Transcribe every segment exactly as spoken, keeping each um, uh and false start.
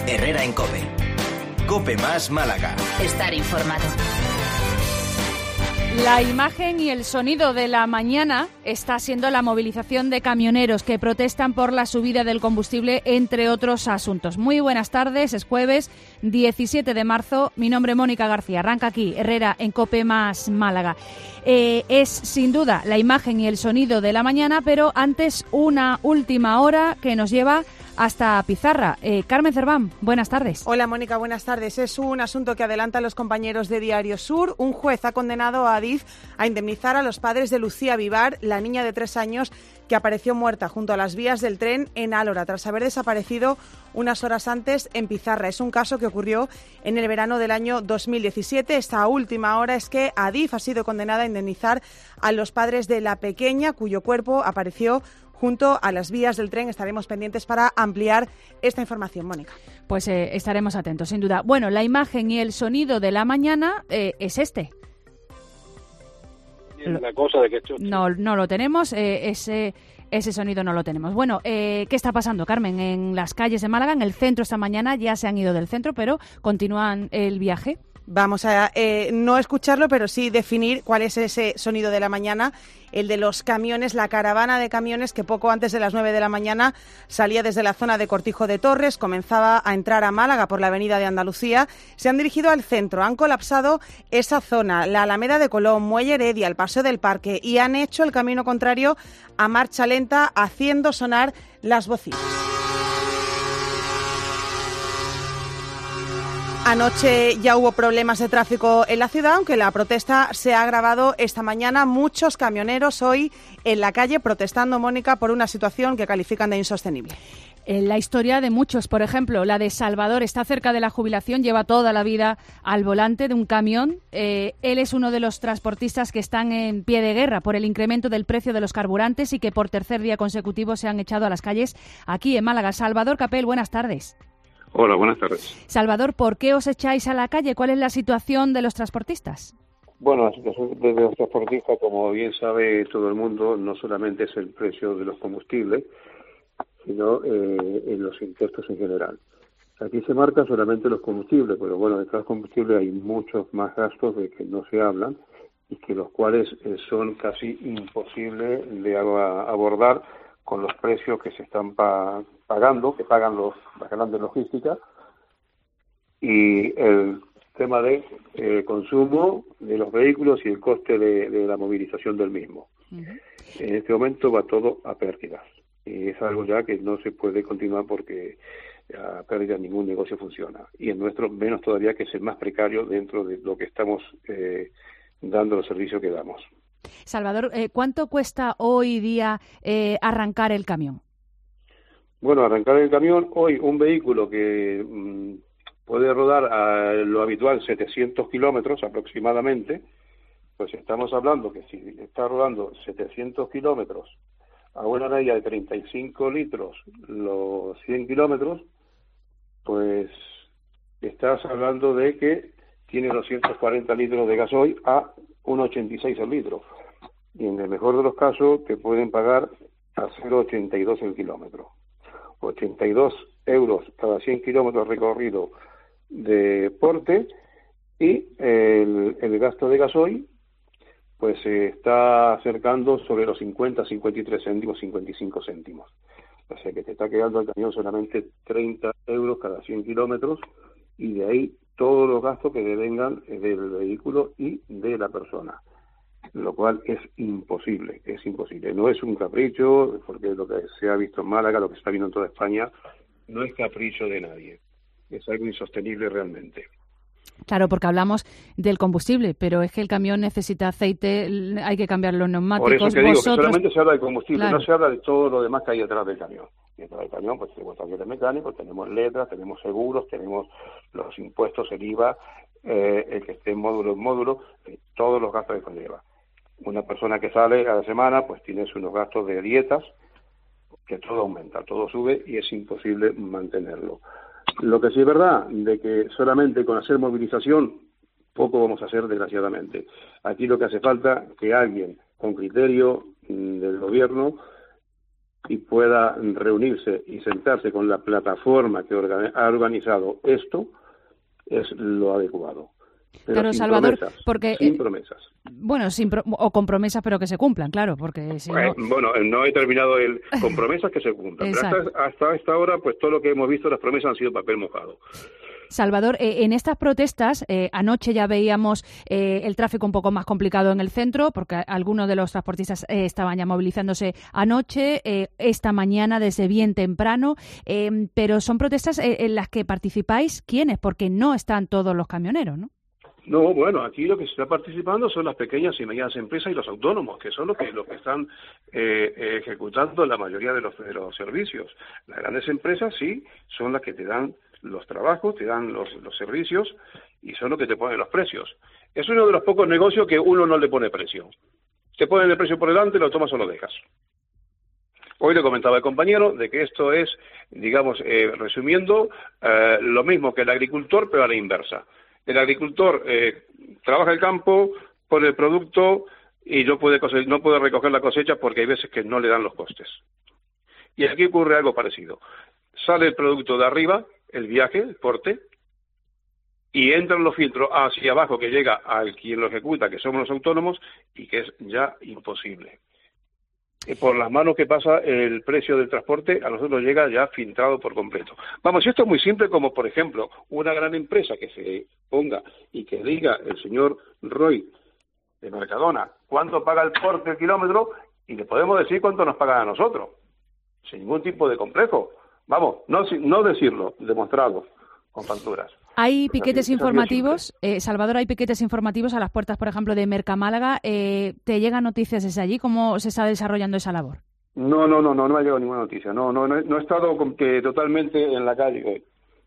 Herrera en COPE. COPE más Málaga. Estar informado. La imagen y el sonido de la mañana está siendo la movilización de camioneros que protestan por la subida del combustible, entre otros asuntos. Muy buenas tardes, es jueves diecisiete de marzo. Mi nombre es Mónica García. Arranca aquí Herrera en COPE más Málaga. Eh, es sin duda la imagen y el sonido de la mañana, pero antes una última hora que nos lleva hasta Pizarra. Eh, Carmen Cerván, buenas tardes. Hola Mónica, buenas tardes. Es un asunto que adelantan los compañeros de Diario Sur. Un juez ha condenado a Adif a indemnizar a los padres de Lucía Vivar, la niña de tres años que apareció muerta junto a las vías del tren en Álora, tras haber desaparecido unas horas antes en Pizarra. Es un caso que ocurrió en el verano del año dos mil diecisiete. Esta última hora es que Adif ha sido condenada a indemnizar a los padres de la pequeña, cuyo cuerpo apareció junto a las vías del tren. Estaremos pendientes para ampliar esta información, Mónica. Pues eh, estaremos atentos, sin duda. Bueno, la imagen y el sonido de la mañana eh, es este. Una cosa de que esto... No, no lo tenemos, eh, ese, ese sonido no lo tenemos. Bueno, eh, ¿qué está pasando, Carmen? En las calles de Málaga, en el centro esta mañana, ya se han ido del centro, pero continúan el viaje. Vamos a eh, no escucharlo, pero sí definir cuál es ese sonido de la mañana, el de los camiones, la caravana de camiones que poco antes de las nueve de la mañana salía desde la zona de Cortijo de Torres, comenzaba a entrar a Málaga por la avenida de Andalucía, se han dirigido al centro, han colapsado esa zona, la Alameda de Colón, Muelle Heredia, el Paseo del Parque, y han hecho el camino contrario a marcha lenta, haciendo sonar las bocinas. Anoche ya hubo problemas de tráfico en la ciudad, aunque la protesta se ha agravado esta mañana. Muchos camioneros hoy en la calle protestando, Mónica, por una situación que califican de insostenible. La historia de muchos, por ejemplo, la de Salvador, está cerca de la jubilación, lleva toda la vida al volante de un camión. Eh, él es uno de los transportistas que están en pie de guerra por el incremento del precio de los carburantes y que por tercer día consecutivo se han echado a las calles aquí en Málaga. Salvador Capel, buenas tardes. Hola, buenas tardes. Salvador, ¿por qué os echáis a la calle? ¿Cuál es la situación de los transportistas? Bueno, la situación de los transportistas, como bien sabe todo el mundo, no solamente es el precio de los combustibles, sino eh, en los impuestos en general. Aquí se marca solamente los combustibles, pero bueno, detrás de los combustibles hay muchos más gastos de que no se hablan y que los cuales eh, son casi imposibles de abordar con los precios que se están pa- pagando, que pagan los, las grandes logísticas, y el tema de eh, consumo de los vehículos y el coste de, de la movilización del mismo. Uh-huh. En este momento va todo a pérdidas, y es algo ya que no se puede continuar porque a pérdidas ningún negocio funciona, y el nuestro menos todavía, que es el más precario dentro de lo que estamos eh, dando los servicios que damos. Salvador, eh, ¿cuánto cuesta hoy día eh, arrancar el camión? Bueno, arrancar el camión, hoy un vehículo que mmm, puede rodar a lo habitual setecientos kilómetros aproximadamente, pues estamos hablando que si está rodando setecientos kilómetros a una media de treinta y cinco litros los cien kilómetros, pues estás hablando de que tiene doscientos cuarenta litros de gasoil a uno ochenta y seis el litro, y en el mejor de los casos te pueden pagar a cero ochenta y dos el kilómetro, ochenta y dos euros cada cien kilómetros recorrido de porte, y el, el gasto de gasoil pues se está acercando sobre los cincuenta, cincuenta y tres céntimos, cincuenta y cinco céntimos, o sea que te está quedando al camión solamente treinta euros cada cien kilómetros, y de ahí todos los gastos que devengan del vehículo y de la persona, lo cual es imposible, es imposible. No es un capricho, porque lo que se ha visto en Málaga, lo que se está viendo en toda España, no es capricho de nadie, es algo insostenible realmente. Claro, porque hablamos del combustible, pero es que el camión necesita aceite, hay que cambiar los neumáticos. Por eso que digo, Vosotros... que solamente se habla de combustible, claro. No se habla de todo lo demás que hay detrás del camión. Detrás del camión pues tenemos talleres mecánicos, tenemos letras, tenemos seguros, tenemos los impuestos, el I V A, eh, el que esté en módulo en módulo, eh, todos los gastos que conlleva. Una persona que sale a la semana pues tiene unos gastos de dietas, que todo aumenta, todo sube y es imposible mantenerlo. Lo que sí es verdad, de que solamente con hacer movilización poco vamos a hacer, desgraciadamente. Aquí lo que hace falta es que alguien con criterio mmm, del gobierno y pueda reunirse y sentarse con la plataforma que orga- ha organizado esto, es lo adecuado. Pero claro, sin Salvador, promesas, porque sin eh, promesas. Bueno, sin pro o con promesas, pero que se cumplan, claro, porque si Pues, no... Bueno, no he terminado el con promesas que se cumplan. Pero hasta, hasta esta hora, pues todo lo que hemos visto, las promesas han sido papel mojado. Salvador, eh, en estas protestas, eh, anoche ya veíamos eh, el tráfico un poco más complicado en el centro, porque algunos de los transportistas eh, estaban ya movilizándose anoche, eh, esta mañana desde bien temprano, eh, pero son protestas eh, en las que participáis, ¿quiénes? Porque no están todos los camioneros, ¿no? No, bueno, aquí lo que se está participando son las pequeñas y medianas empresas y los autónomos, que son los que, los que están eh, ejecutando la mayoría de los, de los servicios. Las grandes empresas sí son las que te dan los trabajos, te dan los, los servicios y son los que te ponen los precios. Es uno de los pocos negocios que uno no le pone precio. Te ponen el precio por delante, lo tomas o lo dejas. Hoy le comentaba el compañero de que esto es, digamos, eh, resumiendo, eh, lo mismo que el agricultor, pero a la inversa. El agricultor eh, trabaja el campo, pone el producto y no puede, cose- no puede recoger la cosecha porque hay veces que no le dan los costes. Y aquí ocurre algo parecido. Sale el producto de arriba, el viaje, el porte, y entran los filtros hacia abajo que llega al quien lo ejecuta, que somos los autónomos, y que es ya imposible. Por las manos que pasa el precio del transporte, a nosotros llega ya filtrado por completo. Vamos, y esto es muy simple, como por ejemplo, una gran empresa que se ponga y que diga el señor Roy de Mercadona cuánto paga el porte el kilómetro, y le podemos decir cuánto nos pagan a nosotros, sin ningún tipo de complejo. Vamos, no, no decirlo, demostrarlo con facturas. Hay piquetes informativos, eh, Salvador, hay piquetes informativos a las puertas, por ejemplo, de Mercamálaga. Eh, ¿Te llegan noticias desde allí? ¿Cómo se está desarrollando esa labor? No, no, no, no, no me ha llegado ninguna noticia. No, no, no, no he estado con que totalmente en la calle hoy.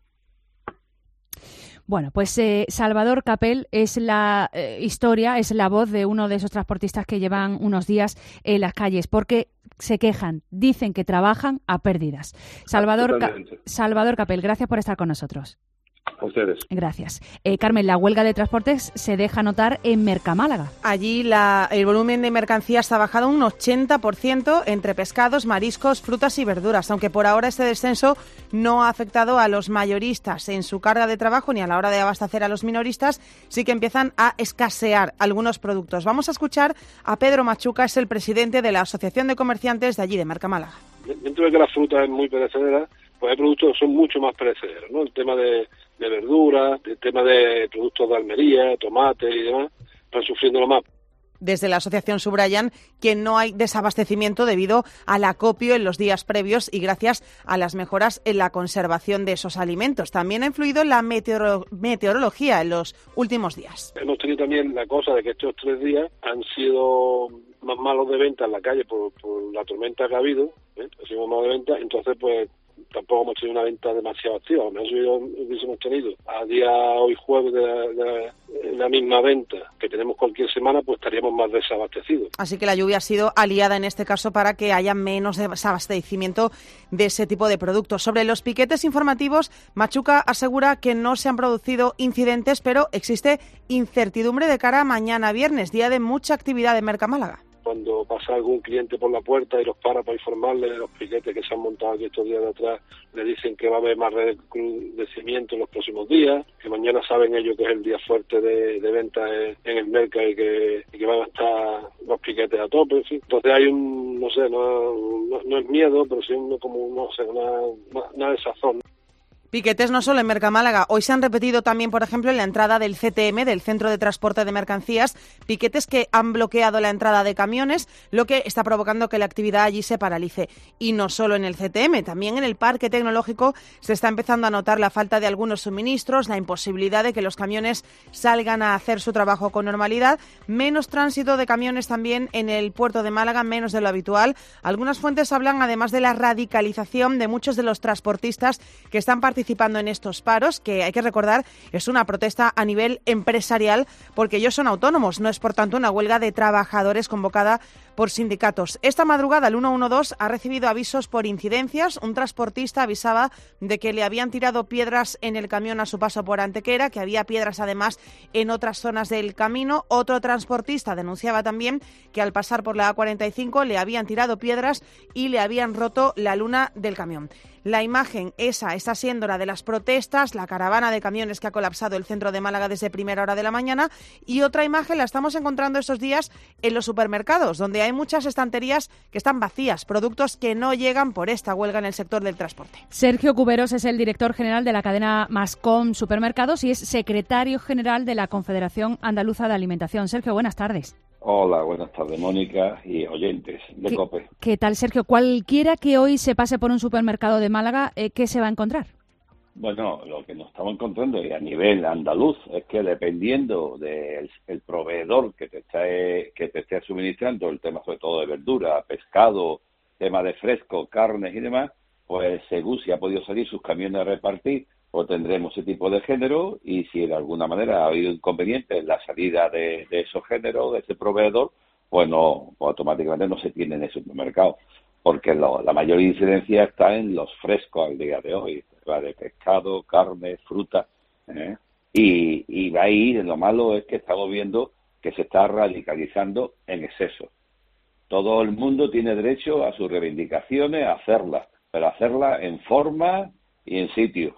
Bueno, pues eh, Salvador Capel es la eh, historia, es la voz de uno de esos transportistas que llevan unos días en las calles, porque se quejan, dicen que trabajan a pérdidas. Salvador, Ca- Salvador Capel, gracias por estar con nosotros. A ustedes. Gracias. Eh, Carmen, la huelga de transportes se deja notar en Mercamálaga. Allí la, el volumen de mercancías ha bajado un ochenta por ciento entre pescados, mariscos, frutas y verduras, aunque por ahora este descenso no ha afectado a los mayoristas en su carga de trabajo ni a la hora de abastecer a los minoristas. Sí que empiezan a escasear algunos productos. Vamos a escuchar a Pedro Machuca, es el presidente de la Asociación de Comerciantes de allí de Mercamálaga. Dentro de que la fruta es muy perecedera, pues hay productos que son mucho más perecederos, ¿no? El tema de, de verduras, el tema de productos de almería, tomate y demás, están sufriéndolo más. Desde la asociación subrayan que no hay desabastecimiento debido al acopio en los días previos y gracias a las mejoras en la conservación de esos alimentos. También ha influido la meteoro- meteorología en los últimos días. Hemos tenido también la cosa de que estos tres días han sido más malos de venta en la calle por, por la tormenta que ha habido, ¿eh? Ha sido más de venta, entonces pues tampoco hemos tenido una venta demasiado activa. A lo mejor si hubiésemos tenido a día hoy jueves de la, de la misma venta que tenemos cualquier semana, pues estaríamos más desabastecidos. Así que la lluvia ha sido aliada en este caso para que haya menos desabastecimiento de ese tipo de productos. Sobre los piquetes informativos, Machuca asegura que no se han producido incidentes, pero existe incertidumbre de cara a mañana viernes, día de mucha actividad en Mercamálaga. Cuando pasa algún cliente por la puerta y los para para informarle de los piquetes que se han montado aquí estos días de atrás, le dicen que va a haber más recrudecimiento en los próximos días, que mañana saben ellos que es el día fuerte de, de venta en, en el mercado y que, y que van a estar los piquetes a tope, en fin. Entonces hay un, no sé, no, no, no es miedo, pero sí un, como, no sé, una, una, una desazón. Piquetes no solo en Mercamálaga, hoy se han repetido también, por ejemplo, en la entrada del C T M, del Centro de Transporte de Mercancías, piquetes que han bloqueado la entrada de camiones, lo que está provocando que la actividad allí se paralice. Y no solo en el C T M, también en el Parque Tecnológico se está empezando a notar la falta de algunos suministros, la imposibilidad de que los camiones salgan a hacer su trabajo con normalidad, menos tránsito de camiones también en el puerto de Málaga, menos de lo habitual. Algunas fuentes hablan además de la radicalización de muchos de los transportistas que están participando participando en estos paros, que hay que recordar es una protesta a nivel empresarial porque ellos son autónomos, no es por tanto una huelga de trabajadores convocada por sindicatos. Esta madrugada el ciento doce ha recibido avisos por incidencias. Un transportista avisaba de que le habían tirado piedras en el camión a su paso por Antequera, que había piedras además en otras zonas del camino. Otro transportista denunciaba también que al pasar por la A cuarenta y cinco le habían tirado piedras y le habían roto la luna del camión. La imagen esa está siendo la de las protestas, la caravana de camiones que ha colapsado el centro de Málaga desde primera hora de la mañana, y otra imagen la estamos encontrando estos días en los supermercados, donde hay muchas estanterías que están vacías, productos que no llegan por esta huelga en el sector del transporte. Sergio Cuberos es el director general de la cadena Mascom Supermercados y es secretario general de la Confederación Andaluza de Alimentación. Sergio, buenas tardes. Hola, buenas tardes, Mónica y oyentes de ¿Qué, COPE. ¿Qué tal, Sergio? Cualquiera que hoy se pase por un supermercado de Málaga, eh, ¿qué se va a encontrar? Bueno, lo que nos estamos encontrando y a nivel andaluz es que dependiendo del el proveedor que te esté, que te esté suministrando, el tema sobre todo de verdura, pescado, tema de fresco, carnes y demás, pues según si ha podido salir sus camiones a repartir, pues tendremos ese tipo de género, y si de alguna manera ha habido inconveniente en la salida de, de esos géneros, de ese proveedor, pues no, pues automáticamente no se tiene en el supermercado, porque lo, la mayor incidencia está en los frescos al día de hoy, la de pescado, carne, fruta, ¿eh? y, y ahí lo malo es que estamos viendo que se está radicalizando en exceso. Todo el mundo tiene derecho a sus reivindicaciones, a hacerlas, pero hacerlas en forma y en sitio.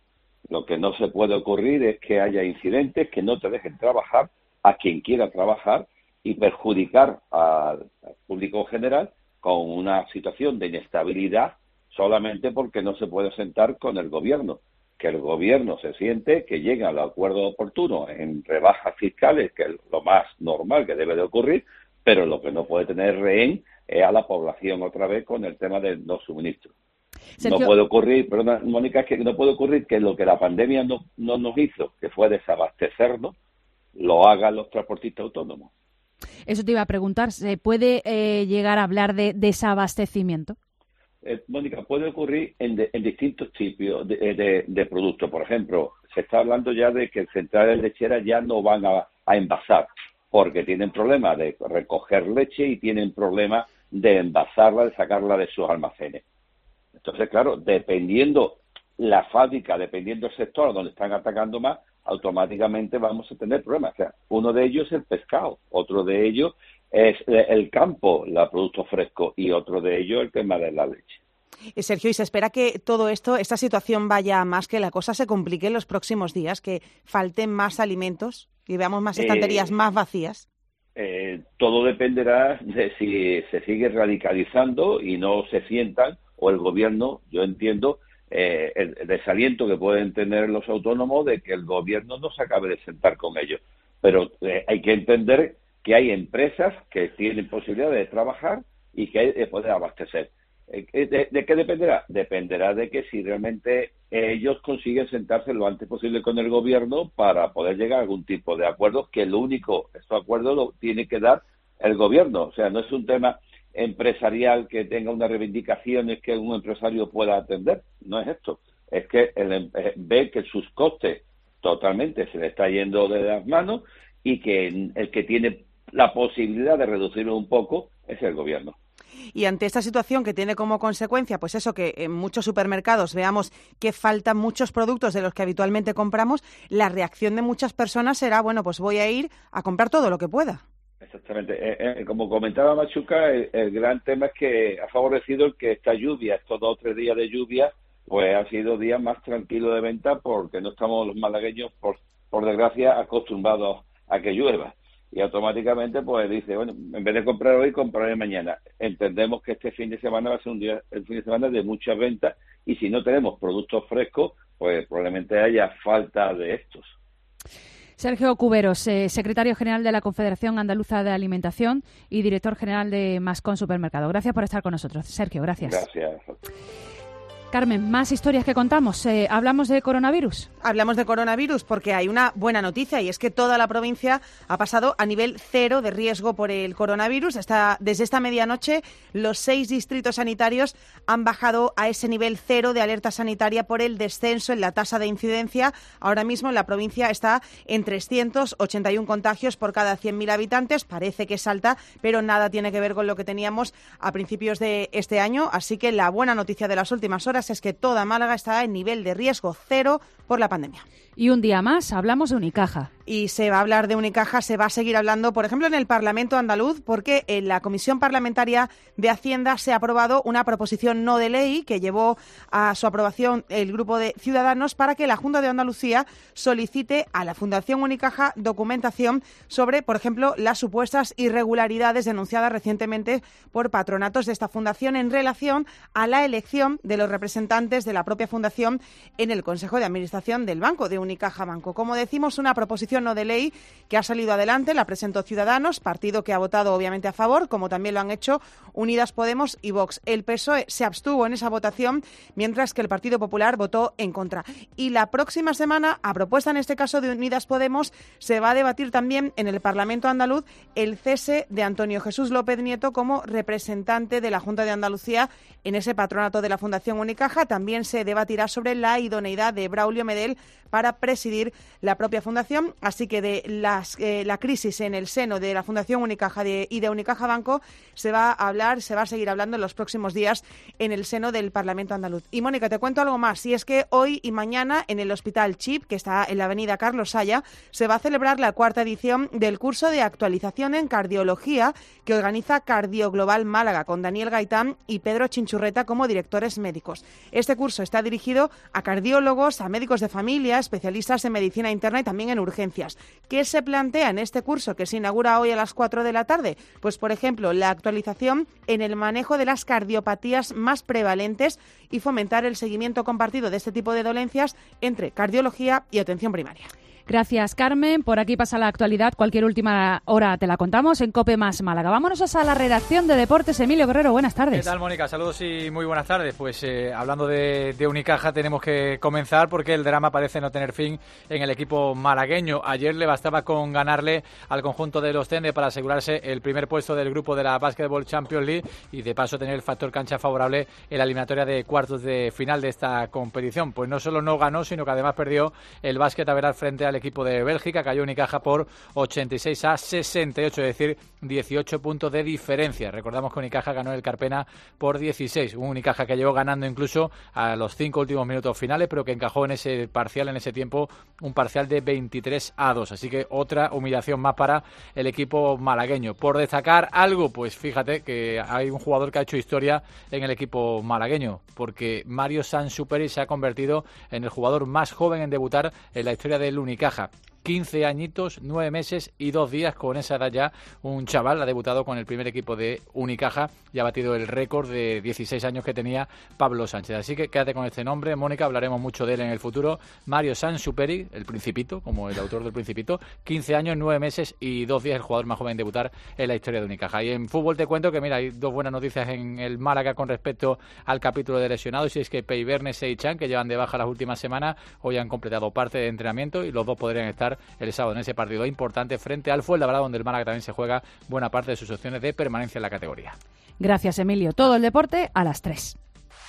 Lo que no se puede ocurrir es que haya incidentes que no te dejen trabajar a quien quiera trabajar y perjudicar al público general con una situación de inestabilidad solamente porque no se puede sentar con el gobierno. Que el gobierno se siente, que llegue al acuerdo oportuno en rebajas fiscales, que es lo más normal que debe de ocurrir, pero lo que no puede tener rehén es a la población otra vez con el tema del no suministro. Sergio. No puede ocurrir, perdona, Mónica, es que no puede ocurrir que lo que la pandemia no, no nos hizo, que fue desabastecernos, lo hagan los transportistas autónomos. Eso te iba a preguntar, ¿se puede eh, llegar a hablar de desabastecimiento? Eh, Mónica, puede ocurrir en, de, en distintos tipos de, de, de productos. Por ejemplo, se está hablando ya de que centrales lecheras ya no van a, a envasar, porque tienen problemas de recoger leche y tienen problemas de envasarla, de sacarla de sus almacenes. Entonces, claro, dependiendo la fábrica, dependiendo el sector donde están atacando más, automáticamente vamos a tener problemas. O sea, uno de ellos es el pescado, otro de ellos es el campo, los productos frescos, y otro de ellos el tema de la leche. Y Sergio, ¿y se espera que todo esto, esta situación vaya a más, que la cosa se complique en los próximos días, que falten más alimentos y veamos más estanterías eh, más vacías? Eh, todo dependerá de si se sigue radicalizando y no se sientan, o el gobierno, yo entiendo, eh, el, el desaliento que pueden tener los autónomos de que el gobierno no se acabe de sentar con ellos. Pero eh, hay que entender que hay empresas que tienen posibilidad de trabajar y que hay de poder abastecer. Eh, ¿de, ¿De qué dependerá? Dependerá de que si realmente ellos consiguen sentarse lo antes posible con el gobierno para poder llegar a algún tipo de acuerdo, que lo único, estos acuerdos lo tiene que dar el gobierno. O sea, no es un tema empresarial que tenga unas reivindicaciones que un empresario pueda atender, no es esto, es que el, eh, ve que sus costes totalmente se le está yendo de las manos y que el que tiene la posibilidad de reducirlo un poco es el gobierno. Y ante esta situación que tiene como consecuencia, pues eso, que en muchos supermercados veamos que faltan muchos productos de los que habitualmente compramos, la reacción de muchas personas será, bueno, pues voy a ir a comprar todo lo que pueda. Exactamente. Eh, eh, como comentaba Machuca, el, el gran tema es que ha favorecido el que esta lluvia, estos dos o tres días de lluvia, pues han sido días más tranquilos de venta, porque no estamos los malagueños, por, por desgracia, acostumbrados a que llueva. Y automáticamente pues dice, bueno, en vez de comprar hoy, compraré mañana. Entendemos que este fin de semana va a ser un día, el fin de semana de muchas ventas, y si no tenemos productos frescos, pues probablemente haya falta de estos. Sergio Cuberos, eh, secretario general de la Confederación Andaluza de Alimentación y director general de Mascom Supermercado. Gracias por estar con nosotros. Sergio, gracias. Gracias. Carmen, más historias que contamos. Eh, ¿Hablamos de coronavirus? Hablamos de coronavirus porque hay una buena noticia y es que toda la provincia ha pasado a nivel cero de riesgo por el coronavirus. Hasta, desde esta medianoche, los seis distritos sanitarios han bajado a ese nivel cero de alerta sanitaria por el descenso en la tasa de incidencia. Ahora mismo la provincia está en trescientos ochenta y uno contagios por cada cien mil habitantes. Parece que es alta, pero nada tiene que ver con lo que teníamos a principios de este año. Así que la buena noticia de las últimas horas es que toda Málaga está en nivel de riesgo cero por la pandemia. Y un día más hablamos de Unicaja. Y se va a hablar de Unicaja, se va a seguir hablando, por ejemplo, en el Parlamento andaluz, porque en la Comisión Parlamentaria de Hacienda se ha aprobado una proposición no de ley que llevó a su aprobación el grupo de Ciudadanos para que la Junta de Andalucía solicite a la Fundación Unicaja documentación sobre, por ejemplo, las supuestas irregularidades denunciadas recientemente por patronatos de esta fundación en relación a la elección de los representantes de la propia fundación en el Consejo de Administración del Banco, de Unicaja Banco. Como decimos, una proposición no de ley que ha salido adelante, la presentó Ciudadanos, partido que ha votado obviamente a favor, como también lo han hecho Unidas Podemos y Vox. El P S O E se abstuvo en esa votación, mientras que el Partido Popular votó en contra. Y la próxima semana, a propuesta en este caso de Unidas Podemos, se va a debatir también en el Parlamento andaluz el cese de Antonio Jesús López Nieto como representante de la Junta de Andalucía en ese patronato de la Fundación Unicaja. También se debatirá sobre la idoneidad de Braulio Medel para presidir la propia fundación. Así que de las, eh, la crisis en el seno de la Fundación Unicaja de, y de Unicaja Banco se va a hablar, se va a seguir hablando en los próximos días en el seno del Parlamento andaluz. Y Mónica, te cuento algo más, y es que hoy y mañana en el Hospital Chip, que está en la avenida Carlos Saya, se va a celebrar la cuarta edición del curso de actualización en cardiología que organiza Cardio Global Málaga, con Daniel Gaitán y Pedro Chinchurreta como directores médicos. Este curso está dirigido a cardiólogos, a médicos de familia, especialistas en medicina interna y también en urgencias. ¿Qué se plantea en este curso que se inaugura hoy a las cuatro de la tarde? Pues, por ejemplo, la actualización en el manejo de las cardiopatías más prevalentes y fomentar el seguimiento compartido de este tipo de dolencias entre cardiología y atención primaria. Gracias, Carmen. Por aquí pasa la actualidad. Cualquier última hora te la contamos en COPE más Málaga. Vámonos a la redacción de Deportes. Emilio Guerrero, buenas tardes. ¿Qué tal, Mónica? Saludos y muy buenas tardes. Pues eh, hablando de, de Unicaja, tenemos que comenzar porque el drama parece no tener fin en el equipo malagueño. Ayer le bastaba con ganarle al conjunto de los Tende para asegurarse el primer puesto del grupo de la Basketball Champions League y de paso tener el factor cancha favorable en la eliminatoria de cuartos de final de esta competición. Pues no solo no ganó, sino que además perdió el básquet a ver frente al equipo de Bélgica. Cayó Unicaja por ochenta y seis a sesenta y ocho, es decir, dieciocho puntos de diferencia. Recordamos que Unicaja ganó el Carpena por dieciséis. Un Unicaja que llegó ganando incluso a los cinco últimos minutos finales, pero que encajó en ese parcial, en ese tiempo, un parcial de veintitrés a dos. Así que otra humillación más para el equipo malagueño. Por destacar algo, pues fíjate que hay un jugador que ha hecho historia en el equipo malagueño, porque Mario Sansuperi se ha convertido en el jugador más joven en debutar en la historia del Unicaja. quince añitos, nueve meses y dos días. Con esa edad ya un chaval ha debutado con el primer equipo de Unicaja y ha batido el récord de dieciséis años que tenía Pablo Sánchez. Así que quédate con este nombre, Mónica, hablaremos mucho de él en el futuro. Mario Sansuperi, el Principito, como el autor del Principito, quince años, nueve meses y dos días, el jugador más joven en debutar en la historia de Unicaja. Y en fútbol te cuento que, mira, hay dos buenas noticias en el Málaga con respecto al capítulo de lesionados, y es que Peibernes e Ichan, que llevan de baja las últimas semanas, hoy han completado parte de entrenamiento y los dos podrían estar el sábado en ese partido importante frente al Fuenlabrada, donde el Málaga también se juega buena parte de sus opciones de permanencia en la categoría. Gracias, Emilio. Todo el deporte a las tres.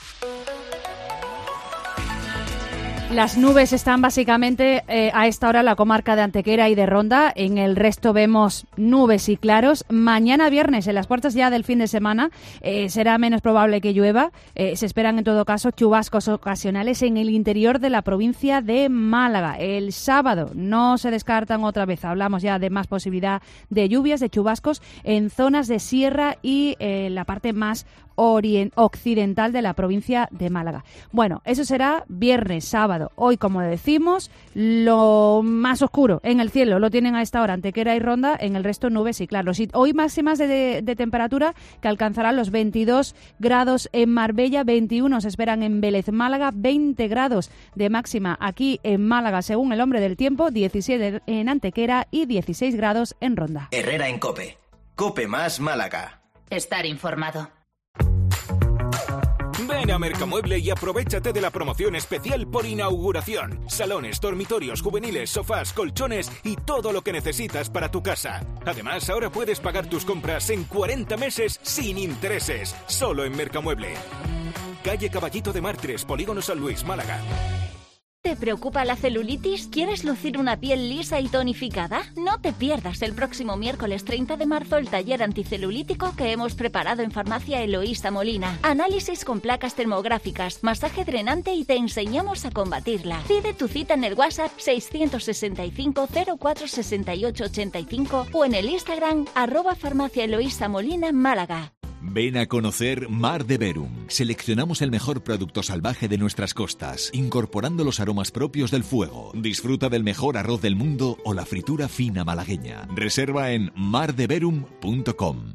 Las nubes están básicamente eh, a esta hora en la comarca de Antequera y de Ronda. En el resto vemos nubes y claros. Mañana viernes, en las puertas ya del fin de semana, eh, será menos probable que llueva. Eh, se esperan en todo caso chubascos ocasionales en el interior de la provincia de Málaga. El sábado no se descartan otra vez. Hablamos ya de más posibilidad de lluvias, de chubascos en zonas de sierra y eh, la parte más orient- occidental de la provincia de Málaga. Bueno, eso será viernes, sábado. Hoy, como decimos, lo más oscuro en el cielo lo tienen a esta hora Antequera y Ronda, en el resto nubes y claros. Y hoy máximas de, de, de temperatura que alcanzarán los veintidós grados en Marbella, veintiuno se esperan en Vélez, Málaga, veinte grados de máxima aquí en Málaga según el hombre del tiempo, diecisiete en Antequera y dieciséis grados en Ronda. Herrera en COPE. COPE más Málaga. Estar informado. Ven Ven a Mercamueble y aprovéchate de la promoción especial por inauguración. Salones, dormitorios, juveniles, sofás, colchones y todo lo que necesitas para tu casa. Además, ahora puedes pagar tus compras en cuarenta meses sin intereses, solo en Mercamueble. Calle Caballito de Martres, Polígono San Luis, Málaga. ¿Te preocupa la celulitis? ¿Quieres lucir una piel lisa y tonificada? No te pierdas el próximo miércoles treinta de marzo el taller anticelulítico que hemos preparado en Farmacia Eloísa Molina. Análisis con placas termográficas, masaje drenante y te enseñamos a combatirla. Pide tu cita en el WhatsApp seiscientos sesenta y cinco cero cuatro sesenta y ocho ochenta y cinco o en el Instagram arroba Farmacia Eloísa Molina Málaga. Ven a conocer Mar de Verum. Seleccionamos el mejor producto salvaje de nuestras costas, incorporando los aromas propios del fuego. Disfruta del mejor arroz del mundo o la fritura fina malagueña. Reserva en mar de verum punto com.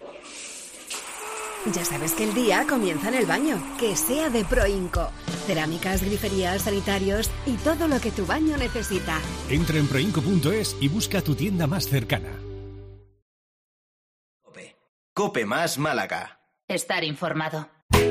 Ya sabes que el día comienza en el baño, que sea de Proinco. Cerámicas, griferías, sanitarios y todo lo que tu baño necesita. Entra en proinco punto es y busca tu tienda más cercana. Cope Más Málaga. Estar informado.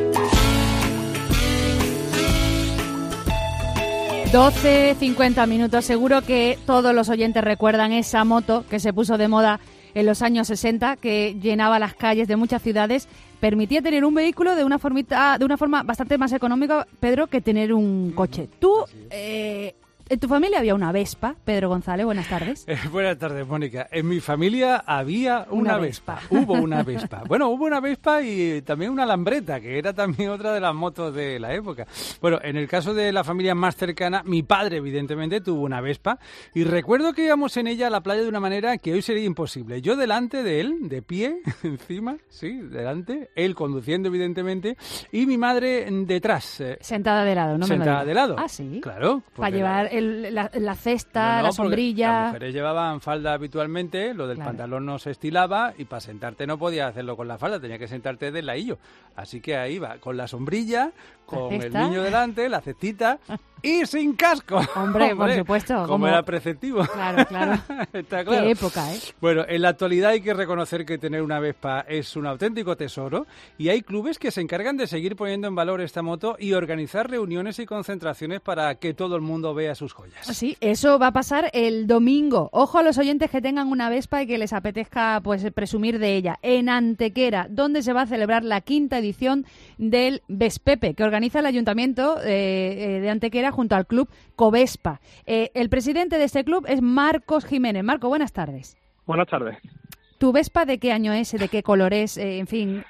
doce cincuenta minutos. Seguro que todos los oyentes recuerdan esa moto que se puso de moda en los años sesenta, que llenaba las calles de muchas ciudades. Permitía tener un vehículo de una formita, de una forma bastante más económica, Pedro, que tener un coche. Tú... Eh, ¿En tu familia había una Vespa? Pedro González, buenas tardes. Eh, buenas tardes, Mónica. En mi familia había una, una Vespa. Vespa. Hubo una Vespa. Bueno, hubo una Vespa y también una Lambretta, que era también otra de las motos de la época. Bueno, en el caso de la familia más cercana, mi padre, evidentemente, tuvo una Vespa. Y recuerdo que íbamos en ella a la playa de una manera que hoy sería imposible. Yo delante de él, de pie, encima, sí, delante. Él conduciendo, evidentemente. Y mi madre detrás. Sentada de lado, ¿no? Sentada de lado. Ah, sí. Claro. Para llevar... El La, la cesta, no, no, la sombrilla... Las mujeres llevaban falda habitualmente, lo del claro. pantalón no se estilaba y para sentarte no podías hacerlo con la falda, tenía que sentarte de ladillo. Así que ahí va, con la sombrilla, con el niño delante, la cestita y sin casco. Hombre, Hombre por supuesto. Como, como era preceptivo. Claro, claro. Está claro. Qué época, ¿eh? Bueno, en la actualidad hay que reconocer que tener una Vespa es un auténtico tesoro y hay clubes que se encargan de seguir poniendo en valor esta moto y organizar reuniones y concentraciones para que todo el mundo vea sus joyas. Sí, eso va a pasar el domingo. Ojo a los oyentes que tengan una Vespa y que les apetezca pues presumir de ella. En Antequera, donde se va a celebrar la quinta edición del Vespepe, que organiza el Ayuntamiento eh, de Antequera junto al club Covespa. Eh, el presidente de este club es Marcos Jiménez. Marco, buenas tardes. Buenas tardes. ¿Tu Vespa de qué año es? ¿De qué color es? Eh, en fin.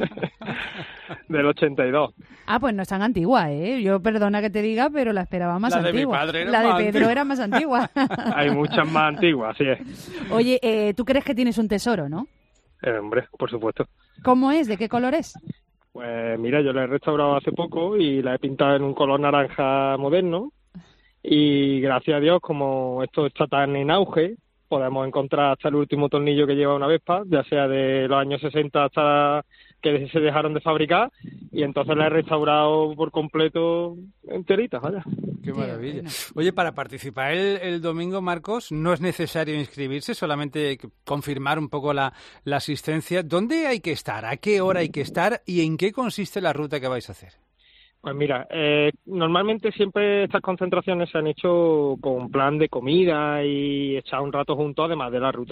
Del ochenta y dos. Ah, pues no es tan antigua, ¿eh? Yo, perdona que te diga, pero la esperaba más la antigua. De mi padre era la más de Pedro antigua. Era más antigua. Hay muchas más antiguas, así es. Oye, eh, tú crees que tienes un tesoro, ¿no? Eh, hombre, por supuesto. ¿Cómo es? ¿De qué color es? Pues mira, yo la he restaurado hace poco y la he pintado en un color naranja moderno. Y gracias a Dios, como esto está tan en auge, podemos encontrar hasta el último tornillo que lleva una Vespa, ya sea de los años sesenta hasta que se dejaron de fabricar, y entonces la he restaurado por completo enterita, vaya. Qué maravilla. Oye, para participar el, el domingo, Marcos, no es necesario inscribirse, solamente confirmar un poco la, la asistencia. ¿Dónde hay que estar? ¿A qué hora hay que estar? ¿Y en qué consiste la ruta que vais a hacer? Pues mira, eh, normalmente siempre estas concentraciones se han hecho con plan de comida y echar un rato juntos además de la ruta.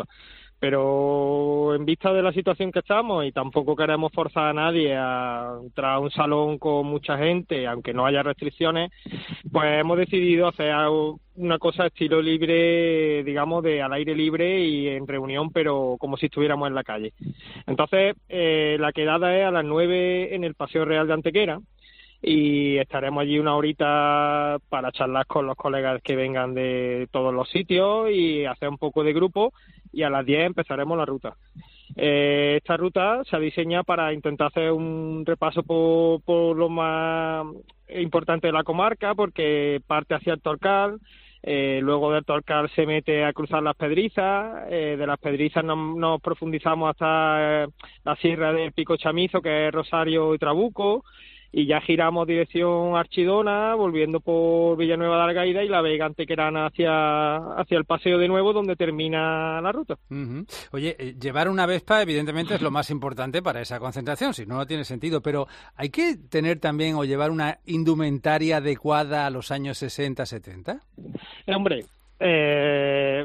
Pero en vista de la situación que estamos y tampoco queremos forzar a nadie a entrar a un salón con mucha gente, aunque no haya restricciones, pues hemos decidido hacer una cosa estilo libre, digamos, de al aire libre y en reunión, pero como si estuviéramos en la calle. Entonces, eh, la quedada es a las nueve en el Paseo Real de Antequera. Y estaremos allí una horita para charlar con los colegas que vengan de todos los sitios y hacer un poco de grupo, y a las diez empezaremos la ruta. Eh, esta ruta se ha diseñado para intentar hacer un repaso por, por lo más importante de la comarca, porque parte hacia el Torcal, eh, luego del Torcal se mete a cruzar las Pedrizas, eh, de las Pedrizas nos, nos profundizamos hasta eh, la sierra del Pico Chamizo, que es Rosario y Trabuco. y ya giramos dirección Archidona, volviendo por Villanueva de Algaida y la Vega Antequerana hacia, hacia el paseo de nuevo, donde termina la ruta. Uh-huh. Oye, eh, llevar una Vespa evidentemente es lo más importante para esa concentración, si no, no tiene sentido, pero hay que tener también o llevar una indumentaria adecuada a los años sesenta, setenta. Eh, hombre, eh,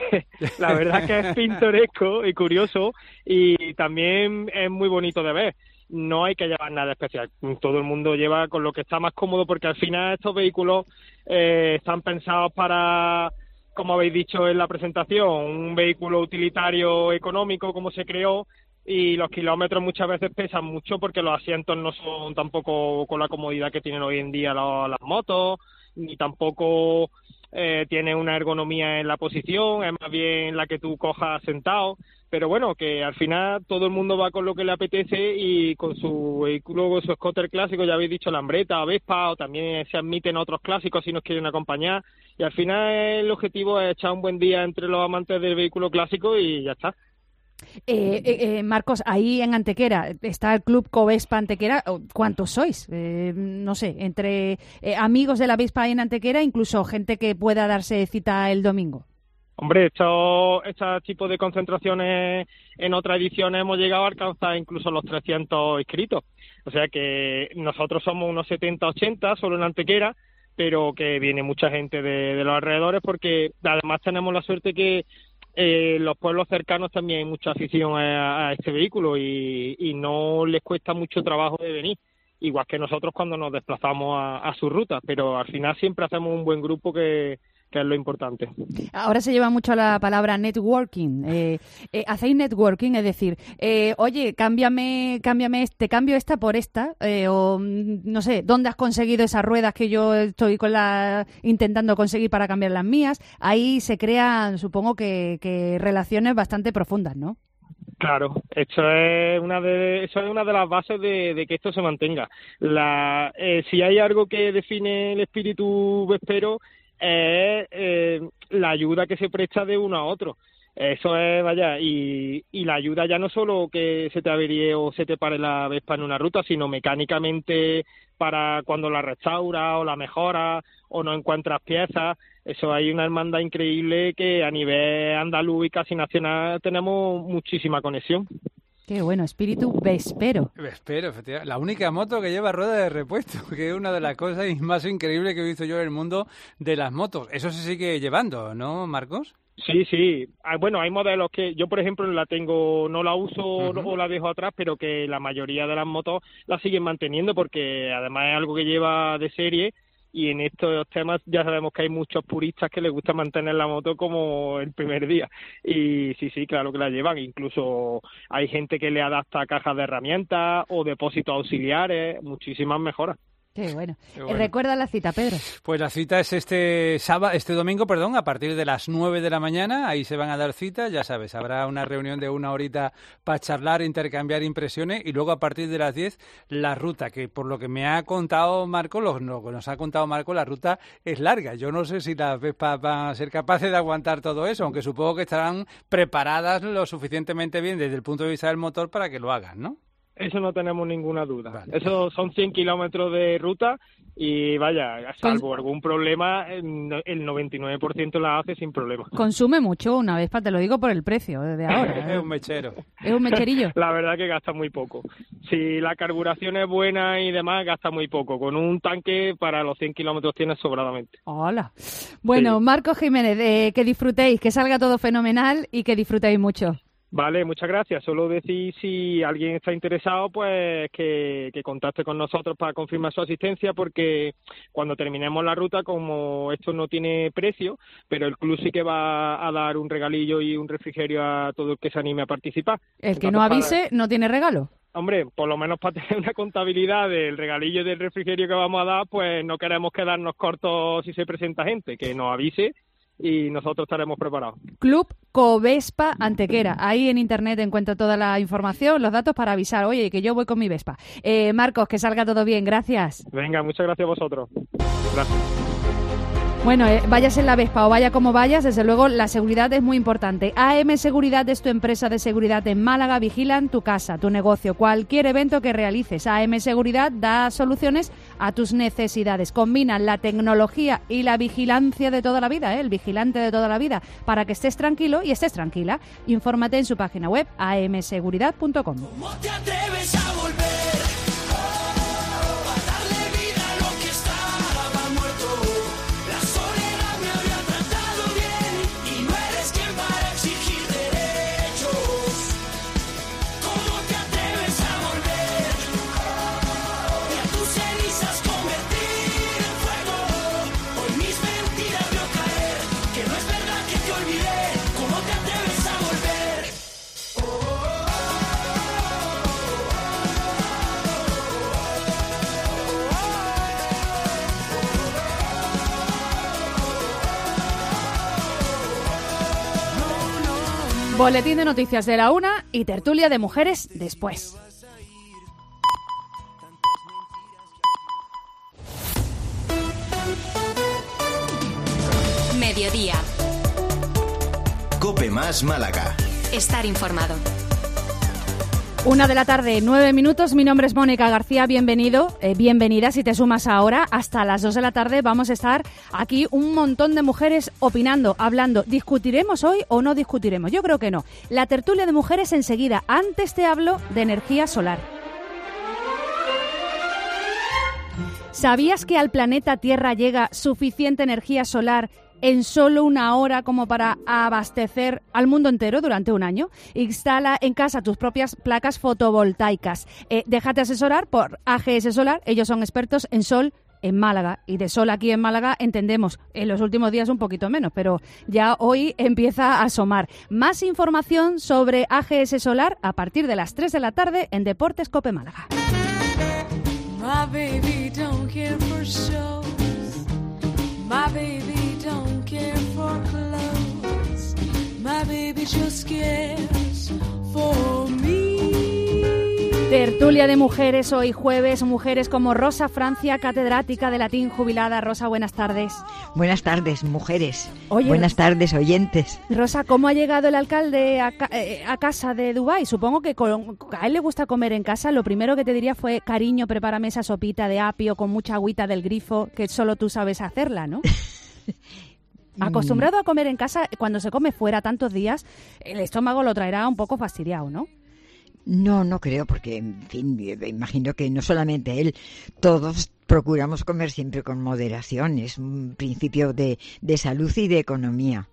la verdad que es pintoresco y curioso, y también es muy bonito de ver. No hay que llevar nada especial, todo el mundo lleva con lo que está más cómodo, porque al final estos vehículos eh, están pensados para, como habéis dicho en la presentación, un vehículo utilitario económico como se creó, y los kilómetros muchas veces pesan mucho porque los asientos no son tampoco con la comodidad que tienen hoy en día los, las motos, ni tampoco eh, tiene una ergonomía en la posición, es más bien la que tú cojas sentado. Pero bueno, que al final todo el mundo va con lo que le apetece y con su vehículo, con su scooter clásico, ya habéis dicho, Lambretta o Vespa, o también se admiten otros clásicos si nos quieren acompañar. Y al final el objetivo es echar un buen día entre los amantes del vehículo clásico y ya está. Eh, eh, eh, Marcos, ahí en Antequera está el Club Covespa Antequera. ¿Cuántos sois? Eh, no sé, entre eh, amigos de la Vespa en Antequera, incluso gente que pueda darse cita el domingo. Hombre, estos estos tipos de concentraciones en otras ediciones hemos llegado a alcanzar incluso los trescientos inscritos. O sea que nosotros somos unos setenta, ochenta solo en Antequera, pero que viene mucha gente de, de los alrededores, porque además tenemos la suerte que eh, los pueblos cercanos también hay mucha afición a, a este vehículo y, y no les cuesta mucho trabajo de venir, igual que nosotros cuando nos desplazamos a, a su ruta, pero al final siempre hacemos un buen grupo que que es lo importante. Ahora se lleva mucho la palabra networking. Eh, eh, ¿Hacéis networking? Es decir, eh, oye, cámbiame, cámbiame, te cambio esta por esta, eh, o no sé, ¿dónde has conseguido esas ruedas que yo estoy con la intentando conseguir para cambiar las mías? Ahí se crean, supongo que, que relaciones bastante profundas, ¿no? Claro, esto es una de, eso es una de las bases de, de que esto se mantenga. La, eh, si hay algo que define el espíritu vespero, es eh, la ayuda que se presta de uno a otro. Eso es, vaya, y, y la ayuda ya no solo que se te averíe o se te pare la Vespa en una ruta, sino mecánicamente para cuando la restauras o la mejoras o no encuentras piezas. Eso, hay una hermandad increíble que a nivel andaluz y casi nacional tenemos muchísima conexión. Qué bueno, espíritu vespero. Vespero, efectivamente. La única moto que lleva rueda de repuesto, que es una de las cosas más increíbles que he visto yo en el mundo de las motos. Eso se sigue llevando, ¿no, Marcos? Sí, sí. Bueno, hay modelos que yo, por ejemplo, la tengo, no la uso Uh-huh. o la dejo atrás, pero que la mayoría de las motos la siguen manteniendo porque además es algo que lleva de serie. Y en estos temas ya sabemos que hay muchos puristas que les gusta mantener la moto como el primer día. Y sí, sí, claro que la llevan. Incluso hay gente que le adapta cajas de herramientas o depósitos auxiliares, muchísimas mejoras. Qué bueno. Qué bueno. Recuerda la cita, Pedro. Pues la cita es este sábado, este domingo, perdón, a partir de las nueve de la mañana. Ahí se van a dar cita, ya sabes, habrá una reunión de una horita para charlar, intercambiar impresiones, y luego a partir de las diez la ruta, que por lo que me ha contado Marco, lo, lo que nos ha contado Marco, la ruta es larga. Yo no sé si las Vespas van a ser capaces de aguantar todo eso, aunque supongo que estarán preparadas lo suficientemente bien desde el punto de vista del motor para que lo hagan, ¿no? Eso no tenemos ninguna duda. Vale. Eso son cien kilómetros de ruta y vaya, salvo algún problema, el noventa y nueve por ciento la hace sin problema. Consume mucho una Vespa, te lo digo por el precio de ahora. Es un mechero. Es un mecherillo. La verdad que gasta muy poco. Si la carburación es buena y demás, gasta muy poco. Con un tanque para los cien kilómetros tienes sobradamente. Hola. Bueno, Sí. Marcos Jiménez, eh, que disfrutéis, que salga todo fenomenal y que disfrutéis mucho. Vale, muchas gracias. Solo decir, si alguien está interesado, pues que, que contacte con nosotros para confirmar su asistencia, porque cuando terminemos la ruta, como esto no tiene precio, pero el club sí que va a dar un regalillo y un refrigerio a todo el que se anime a participar. El que Entonces, no para- avise no tiene regalo. Hombre, por lo menos para tener una contabilidad del regalillo y del refrigerio que vamos a dar, pues no queremos quedarnos cortos si se presenta gente, que nos avise y nosotros estaremos preparados. Club Covespa Antequera. Ahí en internet encuentro toda la información, los datos para avisar. Oye, que yo voy con mi Vespa. Eh, Marcos, que salga todo bien. Gracias. Venga, muchas gracias a vosotros. Gracias. Bueno, eh, vayas en la Vespa o vaya como vayas, desde luego la seguridad es muy importante. A M Seguridad es tu empresa de seguridad en Málaga, vigilan tu casa, tu negocio, cualquier evento que realices. A M Seguridad da soluciones a tus necesidades. Combinan la tecnología y la vigilancia de toda la vida, ¿eh? El vigilante de toda la vida, para que estés tranquilo y estés tranquila. Infórmate en su página web a m seguridad punto com. ¿Cómo te atreves a volver? Boletín de noticias de la una y tertulia de mujeres después. Mediodía. Cope Más Málaga. Estar informado. Una de la tarde, nueve minutos. Mi nombre es Mónica García. Bienvenido, eh, bienvenida si te sumas ahora. Hasta las dos de la tarde vamos a estar aquí un montón de mujeres opinando, hablando. ¿Discutiremos hoy o no discutiremos? Yo creo que no. La tertulia de mujeres enseguida. Antes te hablo de energía solar. ¿Sabías que al planeta Tierra llega suficiente energía solar en solo una hora como para abastecer al mundo entero durante un año? Instala en casa tus propias placas fotovoltaicas. Eh, déjate asesorar por A G S Solar. Ellos son expertos en sol en Málaga. Y de sol aquí en Málaga entendemos en los últimos días un poquito menos, pero ya hoy empieza a asomar. Más información sobre A G S Solar a partir de las tres de la tarde en Deportes Cope Málaga. My baby don't care for shows. My baby don't care for clothes. My baby just cares for me. Tertulia de mujeres hoy jueves, mujeres como Rosa Francia, catedrática de latín jubilada. Rosa, buenas tardes. Buenas tardes, mujeres. Oye, buenas tardes, oyentes. Rosa, ¿cómo ha llegado el alcalde a, ca- eh, a casa de Dubái? Supongo que con, a él le gusta comer en casa. Lo primero que te diría fue, cariño, prepárame esa sopita de apio con mucha agüita del grifo, que solo tú sabes hacerla, ¿no? Acostumbrado a comer en casa, cuando se come fuera tantos días, el estómago lo traerá un poco fastidiado, ¿no? No, no creo, porque, en fin, imagino que no solamente él, todos procuramos comer siempre con moderación. Es un principio de, de salud y de economía.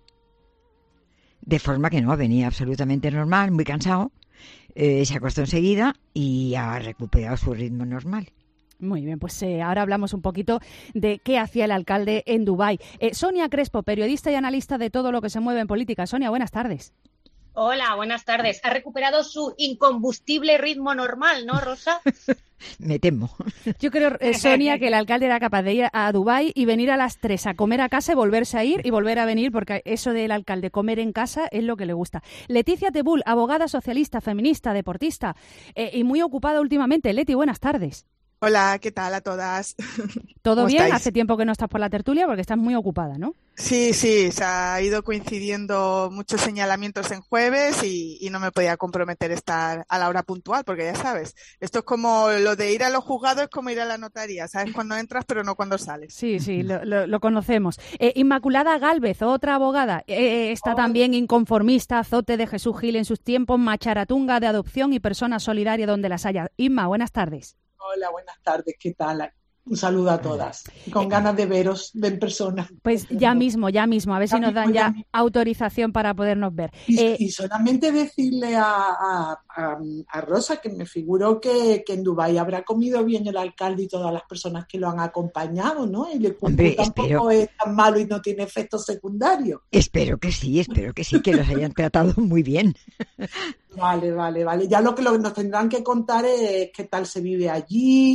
De forma que no, venía absolutamente normal, muy cansado, eh, se acostó enseguida y ha recuperado su ritmo normal. Muy bien, pues eh, ahora hablamos un poquito de qué hacía el alcalde en Dubái. Eh, Sonia Crespo, periodista y analista de todo lo que se mueve en política. Sonia, buenas tardes. Hola, buenas tardes. Ha recuperado su incombustible ritmo normal, ¿no, Rosa? Me temo. Yo creo, eh, Sonia, que el alcalde era capaz de ir a Dubái y venir a las tres a comer a casa y volverse a ir y volver a venir, porque eso del alcalde comer en casa es lo que le gusta. Leticia Tebul, abogada socialista, feminista, deportista eh, y muy ocupada últimamente. Leti, buenas tardes. Hola, ¿qué tal a todas? ¿Todo bien? Estáis? Hace tiempo que no estás por la tertulia porque estás muy ocupada, ¿no? Sí, sí, se ha ido coincidiendo muchos señalamientos en jueves y, y no me podía comprometer estar a la hora puntual, porque ya sabes, esto es como lo de ir a los juzgados, es como ir a la notaría, sabes cuando entras pero no cuando sales. Sí, sí, lo, lo, lo conocemos. Eh, Inmaculada Gálvez, otra abogada, eh, está oh. también inconformista, azote de Jesús Gil en sus tiempos, macharatunga de adopción y persona solidaria donde las haya. Inma, buenas tardes. Hola, buenas tardes, ¿qué tal? Un saludo a todas. Con ganas de veros de en persona. Pues ya mismo, ya mismo, a ver ya si nos dan ya, ya autorización para podernos ver. Y, eh, y solamente decirle a, a, a, a Rosa que me figuro que, que en Dubái habrá comido bien el alcalde y todas las personas que lo han acompañado, ¿no? Y el Hombre, tampoco espero... es tan malo y no tiene efectos secundarios. Espero que sí, espero que sí, que los hayan tratado muy bien. Vale, vale, vale. Ya lo que lo, nos tendrán que contar es qué tal se vive allí,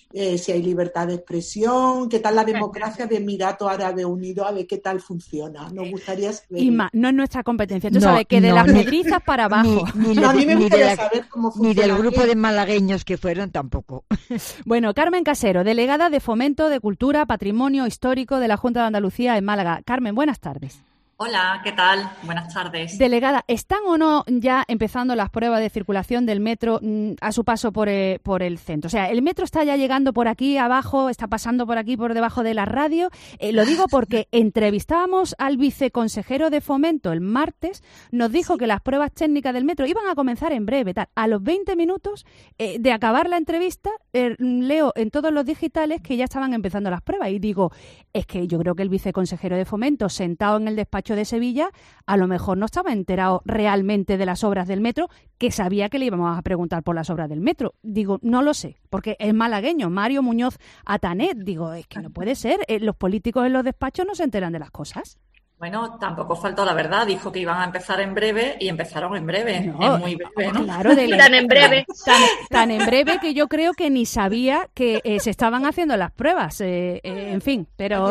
eh, si hay libertad de expresión, qué tal la democracia de Emiratos Árabes Unidos, a ver qué tal funciona. Nos gustaría saber. Inma, no es nuestra competencia. Tú No, sabes que de no, las ni- medrizas para abajo. Ni, No, a mí me ni gustaría de la- saber cómo ni del funciona grupo aquí. de malagueños que fueron tampoco. Bueno, Carmen Casero, delegada de Fomento de Cultura, Patrimonio Histórico de la Junta de Andalucía en Málaga. Carmen, buenas tardes. Hola, ¿qué tal? Buenas tardes. Delegada, ¿están o no ya empezando las pruebas de circulación del metro mm, a su paso por, eh, por el centro? O sea, ¿el metro está ya llegando por aquí abajo, está pasando por aquí, por debajo de la radio? Eh, lo digo porque entrevistábamos al viceconsejero de Fomento el martes, nos dijo que las pruebas técnicas del metro iban a comenzar en breve. Tal. A los veinte minutos eh, de acabar la entrevista, eh, leo en todos los digitales que ya estaban empezando las pruebas. Y digo, es que yo creo que el viceconsejero de Fomento, sentado en el despacho de Sevilla, a lo mejor no estaba enterado realmente de las obras del metro, que sabía que le íbamos a preguntar por las obras del metro. Digo, no lo sé, porque es malagueño, Mario Muñoz Atanet. Digo, es que no puede ser, eh, los políticos en los despachos no se enteran de las cosas. Bueno, tampoco faltó la verdad. Dijo que iban a empezar en breve y empezaron en breve. No, es muy breve, ¿no? Claro, de Tan en breve. Tan, tan en breve que yo creo que ni sabía que eh, se estaban haciendo las pruebas. Eh, eh, en fin, pero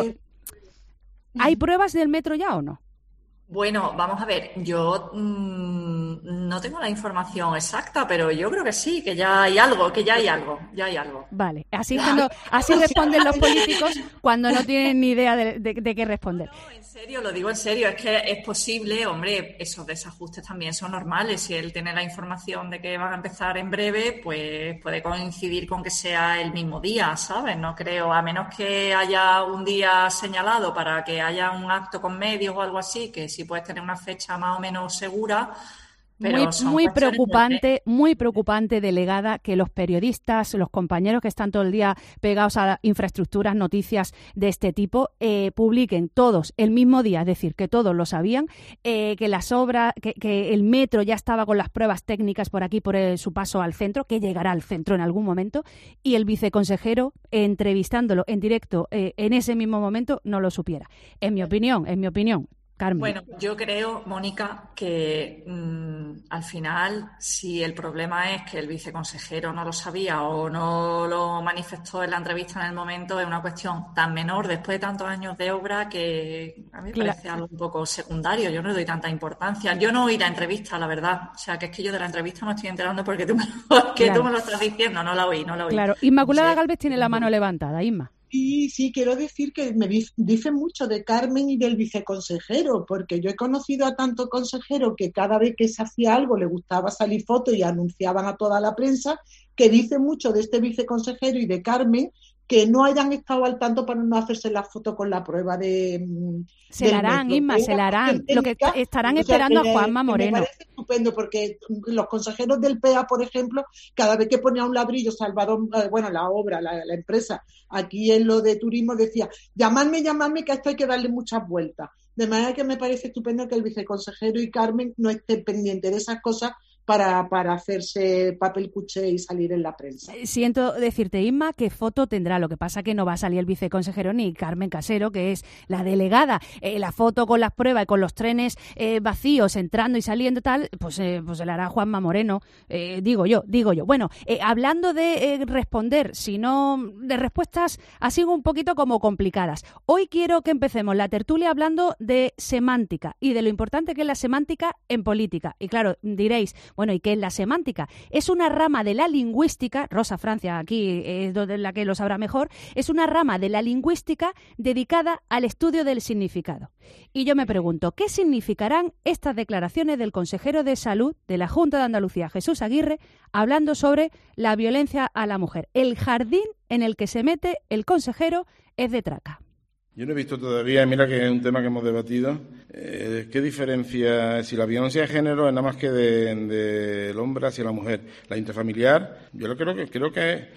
¿hay pruebas del metro ya o no? Bueno, vamos a ver, yo mmm, no tengo la información exacta, pero yo creo que sí, que ya hay algo, que ya hay algo, ya hay algo. Vale, así, cuando, así responden los políticos cuando no tienen ni idea de, de, de qué responder. No, en serio, lo digo en serio, es que es posible, hombre, esos desajustes también son normales. Si él tiene la información de que van a empezar en breve, pues puede coincidir con que sea el mismo día, ¿sabes? No creo, a menos que haya un día señalado para que haya un acto con medios o algo así, que sí puedes tener una fecha más o menos segura. Pero Muy, son muy cuestiones preocupante, muy preocupante, delegada, que los periodistas, los compañeros que están todo el día pegados a infraestructuras, noticias de este tipo, eh, publiquen todos el mismo día, es decir, que todos lo sabían, eh, que las obras, que, que el metro ya estaba con las pruebas técnicas por aquí, por el, su paso al centro, que llegará al centro en algún momento, y el viceconsejero, eh, entrevistándolo en directo eh, en ese mismo momento, no lo supiera. En mi opinión, en mi opinión. Carmen. Bueno, yo creo, Mónica, que mmm, al final, si el problema es que el viceconsejero no lo sabía o no lo manifestó en la entrevista en el momento, es una cuestión tan menor después de tantos años de obra que a mí me Claro. parece algo un poco secundario. Yo no le doy tanta importancia. Yo no oí la entrevista, la verdad. O sea, que es que yo de la entrevista me estoy enterando porque tú me lo, que Claro. tú me lo estás diciendo. No la oí, no la oí. Claro, Inmaculada Sí. Gálvez tiene la mano levantada, Inma. Sí, sí, quiero decir que me di- dicen mucho de Carmen y del viceconsejero, porque yo he conocido a tanto consejero que cada vez que se hacía algo le gustaba salir fotos y anunciaban a toda la prensa, que dicen mucho de este viceconsejero y de Carmen, que no hayan estado al tanto para no hacerse la foto con la prueba de... mm, Se del la harán, metro. Inma, Es se una la harán. cuestión Lo que técnica, estarán o sea, esperando que- a Juanma que Moreno. Me parece estupendo porque los consejeros del P E A, por ejemplo, cada vez que ponía un ladrillo, Salvador, eh, bueno, la obra, la, la empresa, aquí en lo de turismo decía, llamadme, llamadme, que a esto hay que darle muchas vueltas. De manera que me parece estupendo que el viceconsejero y Carmen no estén pendientes de esas cosas para, para hacerse papel cuché y salir en la prensa. Siento decirte, Inma, que foto tendrá. Lo que pasa que no va a salir el viceconsejero ni Carmen Casero, que es la delegada. Eh, la foto con las pruebas y con los trenes eh, vacíos, entrando y saliendo tal, pues, eh, pues se la hará Juanma Moreno, eh, digo yo, digo yo. Bueno, eh, hablando de eh, responder, sino de respuestas así un poquito como complicadas. Hoy quiero que empecemos la tertulia hablando de semántica y de lo importante que es la semántica en política. Y claro, diréis, bueno, ¿y qué es la semántica? Es una rama de la lingüística, Rosa Francia aquí es donde la que lo sabrá mejor, es una rama de la lingüística dedicada al estudio del significado. Y yo me pregunto, ¿qué significarán estas declaraciones del consejero de Salud de la Junta de Andalucía, Jesús Aguirre, hablando sobre la violencia a la mujer? El jardín en el que se mete el consejero es de traca. Yo no he visto todavía, mira que es un tema que hemos debatido, eh, qué diferencia, si la violencia de género es nada más que del de, de hombre hacia la mujer. La intrafamiliar, yo lo creo que creo que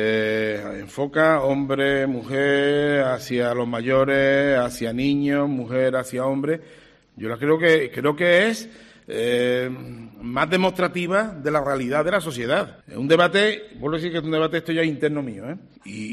eh, enfoca hombre, mujer, hacia los mayores, hacia niños, mujer hacia hombre. Yo la creo que creo que es eh, más demostrativa de la realidad de la sociedad. Es un debate, vuelvo a decir que es un debate esto ya interno mío, ¿eh?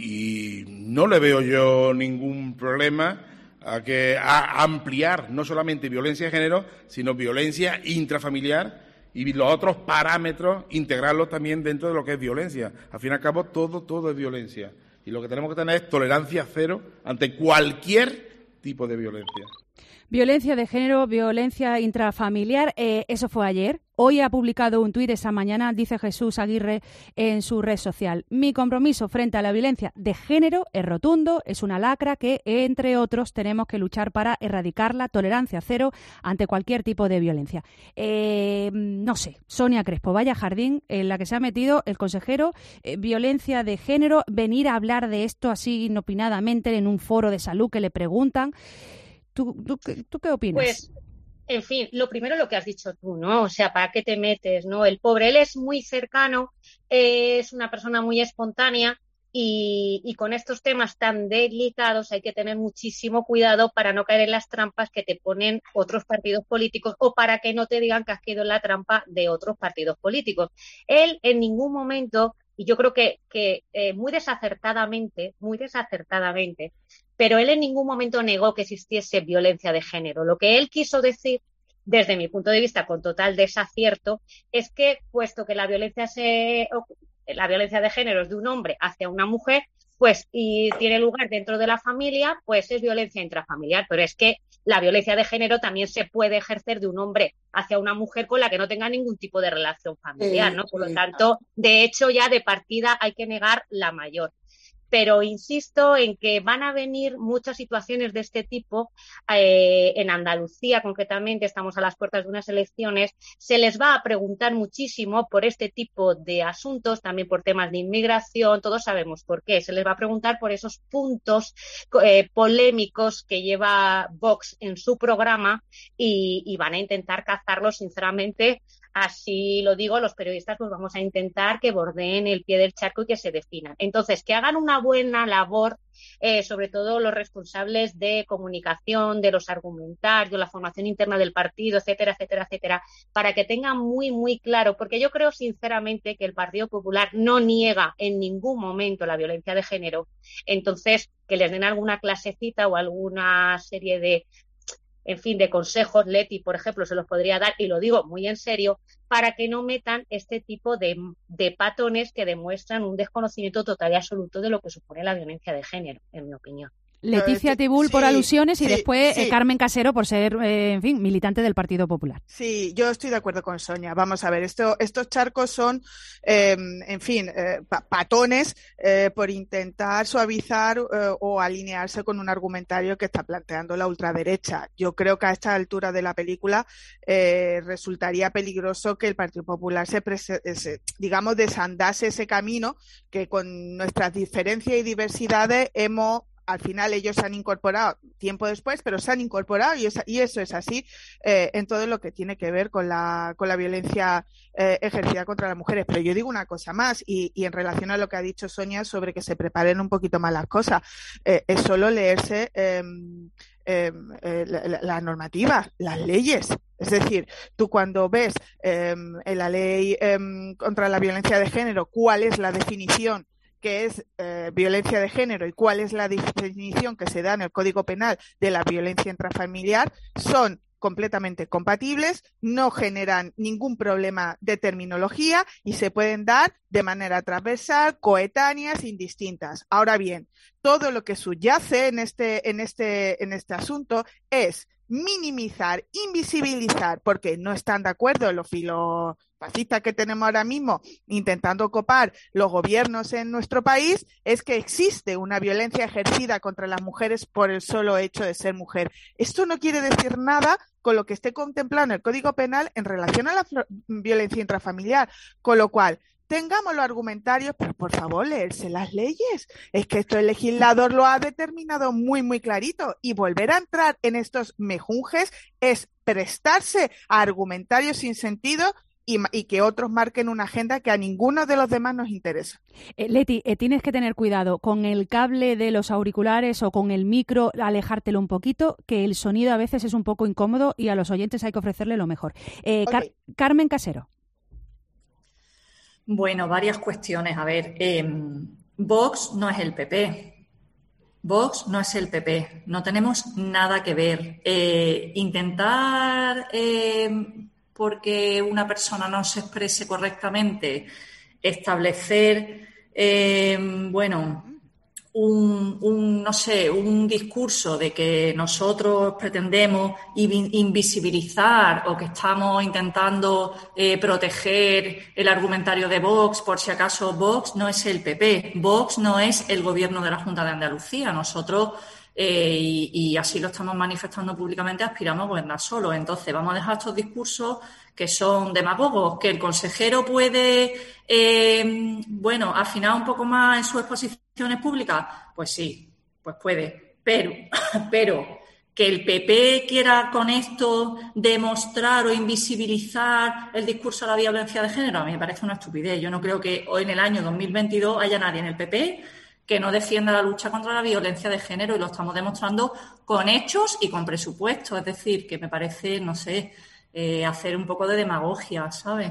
Y, y no le veo yo ningún problema a que a ampliar no solamente violencia de género, sino violencia intrafamiliar, y los otros parámetros integrarlos también dentro de lo que es violencia. Al fin y al cabo, todo, todo es violencia. Y lo que tenemos que tener es tolerancia cero ante cualquier tipo de violencia. Violencia de género, violencia intrafamiliar, eh, eso fue ayer. Hoy ha publicado un tuit esta mañana, dice Jesús Aguirre en su red social. Mi compromiso frente a la violencia de género es rotundo, es una lacra que, entre otros, tenemos que luchar para erradicarla, tolerancia cero ante cualquier tipo de violencia. Eh, no sé, Sonia Crespo, vaya jardín en la que se ha metido el consejero, eh, violencia de género, venir a hablar de esto así inopinadamente en un foro de salud que le preguntan. ¿Tú, tú, ¿Tú qué opinas? Pues, en fin, lo primero lo que has dicho tú, ¿no? O sea, ¿para qué te metes, no? El pobre, él es muy cercano, eh, es una persona muy espontánea y, y con estos temas tan delicados hay que tener muchísimo cuidado para no caer en las trampas que te ponen otros partidos políticos o para que no te digan que has caído en la trampa de otros partidos políticos. Él en ningún momento, y yo creo que, que eh, muy desacertadamente, muy desacertadamente, pero él en ningún momento negó que existiese violencia de género. Lo que él quiso decir, desde mi punto de vista, con total desacierto, es que, puesto que la violencia se, la violencia de género es de un hombre hacia una mujer, pues, y tiene lugar dentro de la familia, pues es violencia intrafamiliar. Pero es que la violencia de género también se puede ejercer de un hombre hacia una mujer con la que no tenga ningún tipo de relación familiar, ¿no? Por lo tanto, de hecho, ya de partida hay que negar la mayor. Pero insisto en que van a venir muchas situaciones de este tipo. Eh, en Andalucía, concretamente, estamos a las puertas de unas elecciones, se les va a preguntar muchísimo por este tipo de asuntos, también por temas de inmigración, todos sabemos por qué. Se les va a preguntar por esos puntos eh, polémicos que lleva Vox en su programa y, y van a intentar cazarlos, sinceramente. Así lo digo, los periodistas pues vamos a intentar que bordeen el pie del charco y que se definan. Entonces, que hagan una buena labor, eh, sobre todo los responsables de comunicación, de los argumentarios, la formación interna del partido, etcétera, etcétera, etcétera, para que tengan muy, muy claro, porque yo creo sinceramente que el Partido Popular no niega en ningún momento la violencia de género. Entonces, que les den alguna clasecita o alguna serie de en fin, de consejos, Leti, por ejemplo, se los podría dar, y lo digo muy en serio, para que no metan este tipo de, de patones que demuestran un desconocimiento total y absoluto de lo que supone la violencia de género, en mi opinión. Leticia Tibul por sí, alusiones y sí, después sí. eh, Carmen Casero por ser, eh, en fin, militante del Partido Popular. Sí, yo estoy de acuerdo con Sonia. Vamos a ver, esto, estos charcos son, eh, en fin, eh, patones eh, por intentar suavizar eh, o alinearse con un argumentario que está planteando la ultraderecha. Yo creo que a esta altura de la película eh, resultaría peligroso que el Partido Popular se, prese- se, digamos, desandase ese camino que con nuestras diferencias y diversidades hemos al final ellos se han incorporado tiempo después, pero se han incorporado y, es, y eso es así eh, en todo lo que tiene que ver con la, con la violencia eh, ejercida contra las mujeres. Pero yo digo una cosa más y, y en relación a lo que ha dicho Sonia sobre que se preparen un poquito más las cosas, eh, es solo leerse eh, eh, eh, la, la normativa, las leyes. Es decir, tú cuando ves eh, en la ley eh, contra la violencia de género cuál es la definición que es eh, violencia de género y cuál es la definición que se da en el Código Penal de la violencia intrafamiliar, son completamente compatibles, no generan ningún problema de terminología y se pueden dar de manera transversal, coetáneas, indistintas. Ahora bien, todo lo que subyace en este, en este, en este asunto es minimizar, invisibilizar, porque no están de acuerdo los filofascistas que tenemos ahora mismo intentando copar los gobiernos en nuestro país, es que existe una violencia ejercida contra las mujeres por el solo hecho de ser mujer. Esto no quiere decir nada con lo que esté contemplado en el Código Penal en relación a la violencia intrafamiliar, con lo cual tengamos los argumentarios, pero por favor, leerse las leyes. Es que esto el legislador lo ha determinado muy, muy clarito. Y volver a entrar en estos mejunjes es prestarse a argumentarios sin sentido y, y que otros marquen una agenda que a ninguno de los demás nos interesa. Eh, Leti, eh, tienes que tener cuidado con el cable de los auriculares o con el micro, alejártelo un poquito, que el sonido a veces es un poco incómodo y a los oyentes hay que ofrecerle lo mejor. Eh, Car- okay. Carmen Casero. Bueno, varias cuestiones. A ver, eh, Vox no es el P P. Vox no es el P P. No tenemos nada que ver. Eh, intentar eh, porque una persona no se exprese correctamente, establecer, eh, bueno, un, un, no sé, un discurso de que nosotros pretendemos invisibilizar o que estamos intentando eh, proteger el argumentario de Vox, por si acaso Vox no es el P P, Vox no es el gobierno de la Junta de Andalucía. Nosotros, eh, y, y así lo estamos manifestando públicamente, aspiramos a gobernar solos. Entonces, vamos a dejar estos discursos que son demagogos, que el consejero puede, eh, bueno, afinar un poco más en sus exposiciones públicas. Pues sí, pues puede, pero, pero que el P P quiera con esto demostrar o invisibilizar el discurso de la violencia de género, a mí me parece una estupidez. Yo no creo que hoy en el año dos mil veintidós haya nadie en el P P que no defienda la lucha contra la violencia de género, y lo estamos demostrando con hechos y con presupuesto. Es decir, que me parece, no sé, eh, hacer un poco de demagogia, ¿sabes?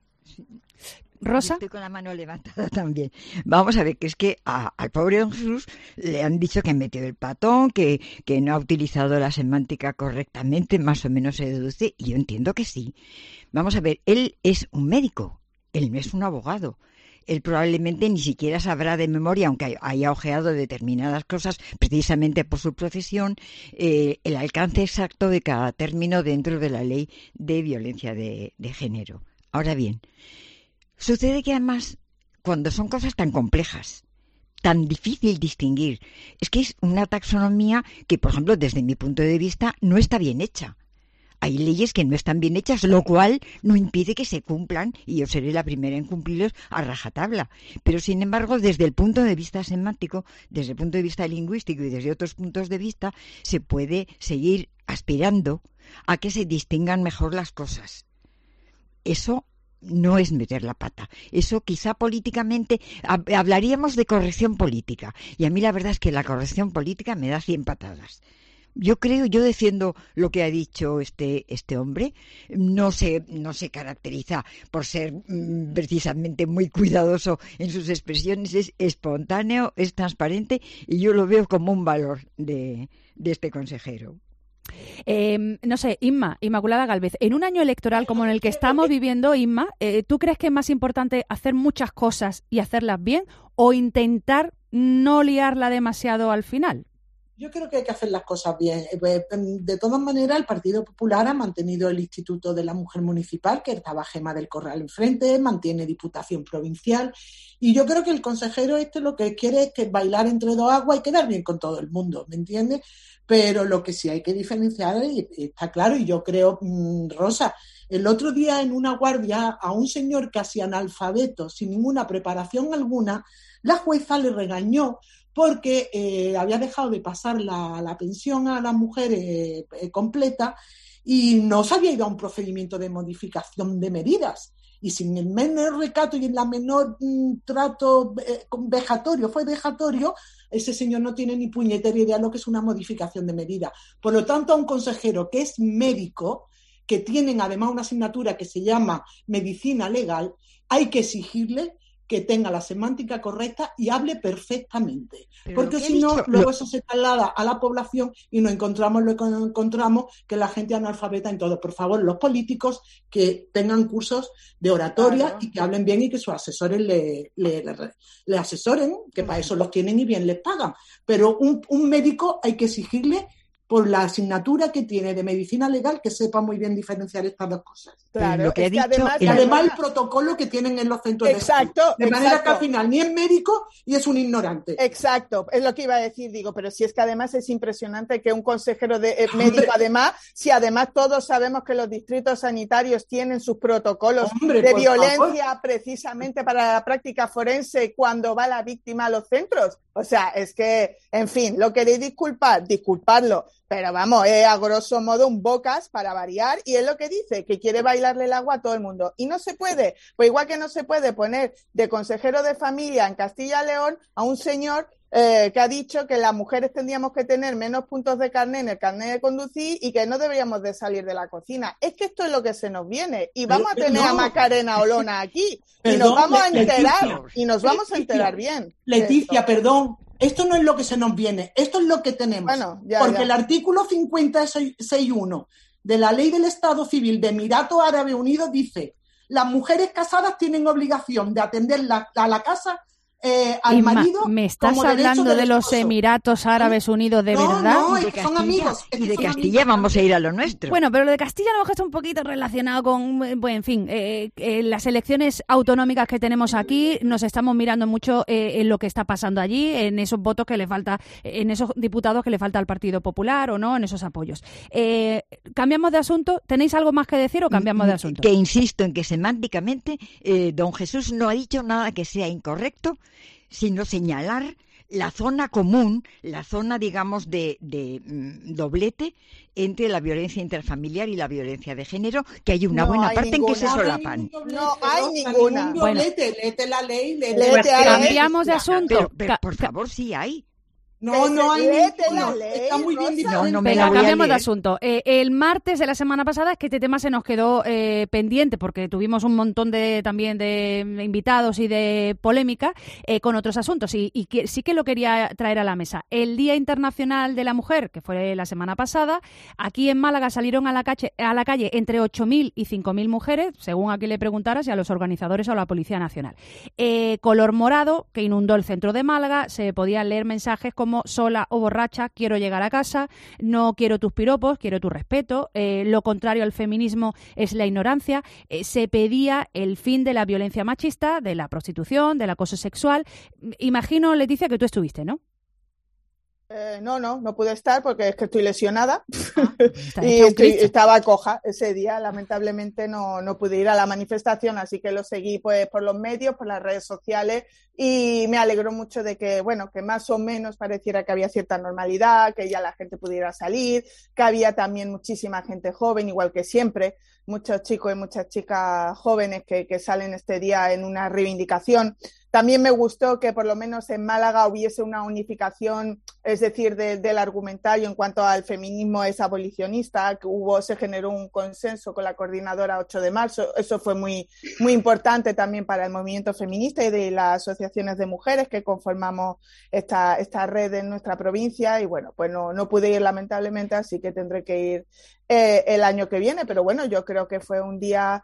Rosa. Estoy con la mano levantada también. Vamos a ver, que es que a, al pobre don Jesús le han dicho que ha metido el patón, que, que no ha utilizado la semántica correctamente, más o menos se deduce, y yo entiendo que sí. Vamos a ver, él es un médico, él no es un abogado. Él probablemente ni siquiera sabrá de memoria, aunque haya ojeado determinadas cosas, precisamente por su profesión, eh, el alcance exacto de cada término dentro de la ley de violencia de, de género. Ahora bien, sucede que además, cuando son cosas tan complejas, tan difícil distinguir, es que es una taxonomía que, por ejemplo, desde mi punto de vista, no está bien hecha. Hay leyes que no están bien hechas, lo cual no impide que se cumplan, y yo seré la primera en cumplirlos a rajatabla. Pero, sin embargo, desde el punto de vista semántico, desde el punto de vista lingüístico y desde otros puntos de vista, se puede seguir aspirando a que se distingan mejor las cosas. Eso no es meter la pata. Eso quizá políticamente hablaríamos de corrección política, y a mí la verdad es que la corrección política me da cien patadas. Yo creo, yo defiendo lo que ha dicho este este hombre. No se no se caracteriza por ser mmm, precisamente muy cuidadoso en sus expresiones. Es espontáneo, es transparente, y yo lo veo como un valor de, de este consejero. Eh, no sé, Inma, Inmaculada Gálvez, en un año electoral como en el que estamos viviendo, Inma, eh, ¿tú crees que es más importante hacer muchas cosas y hacerlas bien, o intentar no liarla demasiado al final? Yo creo que hay que hacer las cosas bien. De todas maneras, el Partido Popular ha mantenido el Instituto de la Mujer Municipal, que estaba Gema del Corral enfrente, mantiene Diputación Provincial, y yo creo que el consejero este lo que quiere es que bailar entre dos aguas y quedar bien con todo el mundo, ¿me entiendes? Pero lo que sí hay que diferenciar, y está claro, y yo creo, Rosa, el otro día en una guardia a un señor casi analfabeto, sin ninguna preparación alguna, la jueza le regañó porque eh, había dejado de pasar la, la pensión a las mujeres eh, completa, y no se había ido a un procedimiento de modificación de medidas. Y sin el menor recato y en la menor mm, trato eh, vejatorio, fue vejatorio, ese señor no tiene ni puñetera idea de lo que es una modificación de medida. Por lo tanto, a un consejero que es médico, que tienen además una asignatura que se llama medicina legal, hay que exigirle que tenga la semántica correcta y hable perfectamente. Pero porque si no, luego lo... eso se traslada a la población y nos encontramos lo que nos encontramos, que la gente analfabeta en todo. Por favor, los políticos que tengan cursos de oratoria, claro, y que hablen bien, y que sus asesores le, le, le, le asesoren, que para eso los tienen y bien les pagan. Pero un, un médico hay que exigirle, por la asignatura que tiene de medicina legal, que sepa muy bien diferenciar estas dos cosas. Claro, lo que es ha dicho, que además, y además el protocolo que tienen en los centros exacto, de salud. De manera exacto. que al final ni es médico y es un ignorante. Exacto, es lo que iba a decir, digo, pero si es que además es impresionante que un consejero de eh, médico, además, si además todos sabemos que los distritos sanitarios tienen sus protocolos Hombre, de violencia favor. precisamente para la práctica forense cuando va la víctima a los centros. O sea, es que, en fin, lo queréis disculpar, disculpadlo. Pero vamos, es a grosso modo un bocas para variar, y es lo que dice, que quiere bailarle el agua a todo el mundo. Y no se puede, pues igual que no se puede poner de consejero de familia en Castilla y León a un señor eh, que ha dicho que las mujeres tendríamos que tener menos puntos de carné en el carnet de conducir y que no deberíamos de salir de la cocina. Es que esto es lo que se nos viene, y vamos a tener no. a Macarena Olona aquí, perdón, y nos vamos a enterar, Leticia, y nos vamos Leticia, a enterar bien. Leticia, perdón. Esto no es lo que se nos viene, esto es lo que tenemos. Bueno, ya, porque ya. el artículo cincuenta y seis punto uno de la ley del Estado Civil de Emiratos Árabes Unidos dice: las mujeres casadas tienen obligación de atender la, a la casa eh, al Inma, marido. ¿me estás como hablando derecho de del los esposo. Emiratos Árabes Unidos de No, verdad? no, Y de es que son Castilla, amigos. es y que de son Castilla amigos. vamos a ir a lo nuestro. Bueno, pero lo de Castilla a lo mejor está un poquito relacionado con, eh, bueno, en fin, eh, eh, las elecciones autonómicas que tenemos aquí, nos estamos mirando mucho eh, en lo que está pasando allí, en esos votos que le falta, en esos diputados que le falta al Partido Popular o no, en esos apoyos. Eh, ¿Cambiamos de asunto? ¿Tenéis algo más que decir o cambiamos de asunto? Que insisto en que semánticamente eh, don Jesús no ha dicho nada que sea incorrecto, sino señalar la zona común, la zona, digamos, de, de mm, doblete entre la violencia interfamiliar y la violencia de género, que hay una No buena hay parte ninguna. en que se solapan. No hay ninguna. Ningún doblete, léete la ley, léete Léete la a la ley. Cambiamos de asunto. Pero, pero, Ca- por favor, sí hay. No, no hay Léete ninguno. la ley, Está muy bien Rosa. diferente. No, no me Venga, la voy a cambiamos de leer. asunto. Eh, el martes de la semana pasada es que este tema se nos quedó eh, pendiente porque tuvimos un montón de también de invitados y de polémica eh, con otros asuntos y, y que, sí que lo quería traer a la mesa. El Día Internacional de la Mujer, que fue la semana pasada, aquí en Málaga salieron a la calle, a la calle entre ocho mil y cinco mil mujeres, según a quien le preguntaras, y a los organizadores o a la Policía Nacional. Eh, color morado, que inundó el centro de Málaga, se podían leer mensajes como sola o borracha, quiero llegar a casa, no quiero tus piropos, quiero tu respeto, eh, lo contrario al feminismo es la ignorancia, eh, se pedía el fin de la violencia machista, de la prostitución, del acoso sexual. Imagino, Leticia, que tú estuviste, ¿no? Eh, no, no, no pude estar porque es que estoy lesionada Está y hecha un estoy- Cristo. estaba coja ese día. Lamentablemente no, no pude ir a la manifestación, así que lo seguí pues por los medios, por las redes sociales y me alegró mucho de que, bueno, que más o menos pareciera que había cierta normalidad, que ya la gente pudiera salir, que había también muchísima gente joven, igual que siempre, muchos chicos y muchas chicas jóvenes que, que salen este día en una reivindicación. También me gustó que por lo menos en Málaga hubiese una unificación, es decir, de- del argumentario en cuanto al feminismo es abolicionista, que hubo, se generó un consenso con la coordinadora ocho de marzo. Eso fue muy, muy importante también para el movimiento feminista y de las asociaciones de mujeres que conformamos esta, esta red en nuestra provincia. Y bueno, pues no, no pude ir lamentablemente, así que tendré que ir eh, el año que viene. Pero bueno, yo creo que fue un día,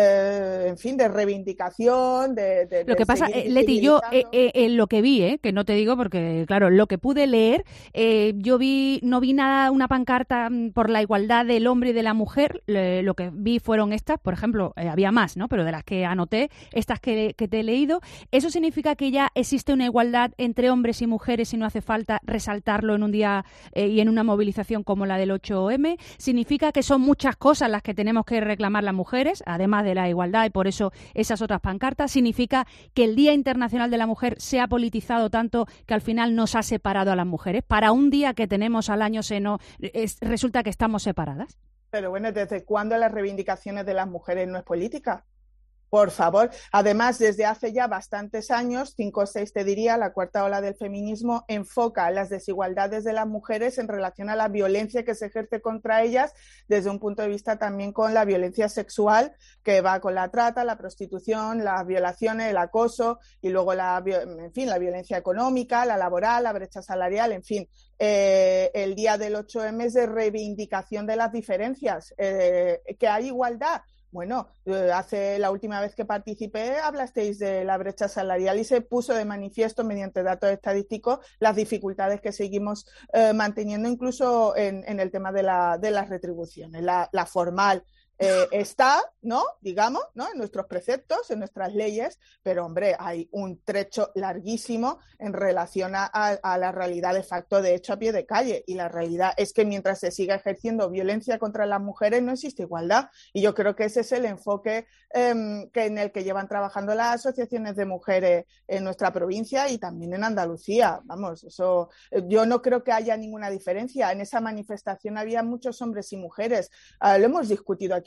eh, en fin, de reivindicación, de, de- Lo de que pasa, seguir eh, Leti, yo eh, visibilizando. eh, eh, lo que vi, eh, que no te digo porque, claro, lo que pude leer, eh, yo vi, no vi nada, una pancarta mm, por la igualdad del hombre y de la mujer. Le- lo que vi fueron estas, por ejemplo, eh, había más, ¿no? Pero de las que anoté, estas que, que te he leído, ¿eso significa que ya existe una igualdad entre hombres y mujeres y no hace falta resaltarlo en un día eh, y en una movilización como la del ocho eme? ¿Significa que son muchas cosas las que tenemos que reclamar las mujeres, además de la igualdad, y por eso esas otras pancartas? ¿Significa que el Día Internacional de la Mujer se ha politizado tanto que al final nos ha separado a las mujeres? Para un día que tenemos al año se no, es- resulta que estamos separadas. Pero bueno, ¿desde cuándo las reivindicaciones de las mujeres no es política? Por favor. Además, desde hace ya bastantes años, cinco o seis te diría, la cuarta ola del feminismo enfoca las desigualdades de las mujeres en relación a la violencia que se ejerce contra ellas desde un punto de vista también con la violencia sexual, que va con la trata, la prostitución, las violaciones, el acoso y luego la, vi- en fin, la violencia económica, la laboral, la brecha salarial, en fin. Eh, el día del ocho eme es de reivindicación de las diferencias, eh, que hay igualdad. Bueno, eh, hace la última vez que participé hablasteis de la brecha salarial y se puso de manifiesto mediante datos estadísticos las dificultades que seguimos eh, manteniendo incluso en, en el tema de, la, de las retribuciones. La, la formal eh, está, ¿no? Digamos, ¿no? En nuestros preceptos, en nuestras leyes, pero hombre, hay un trecho larguísimo en relación a, a, a la realidad de facto, de hecho, a pie de calle. Y la realidad es que mientras se siga ejerciendo violencia contra las mujeres no existe igualdad. Y yo creo que ese es el enfoque eh, que en el que llevan trabajando las asociaciones de mujeres en nuestra provincia y también en Andalucía. Vamos, eso, yo no creo que haya ninguna diferencia. En esa manifestación había muchos hombres y mujeres. Uh, lo hemos discutido aquí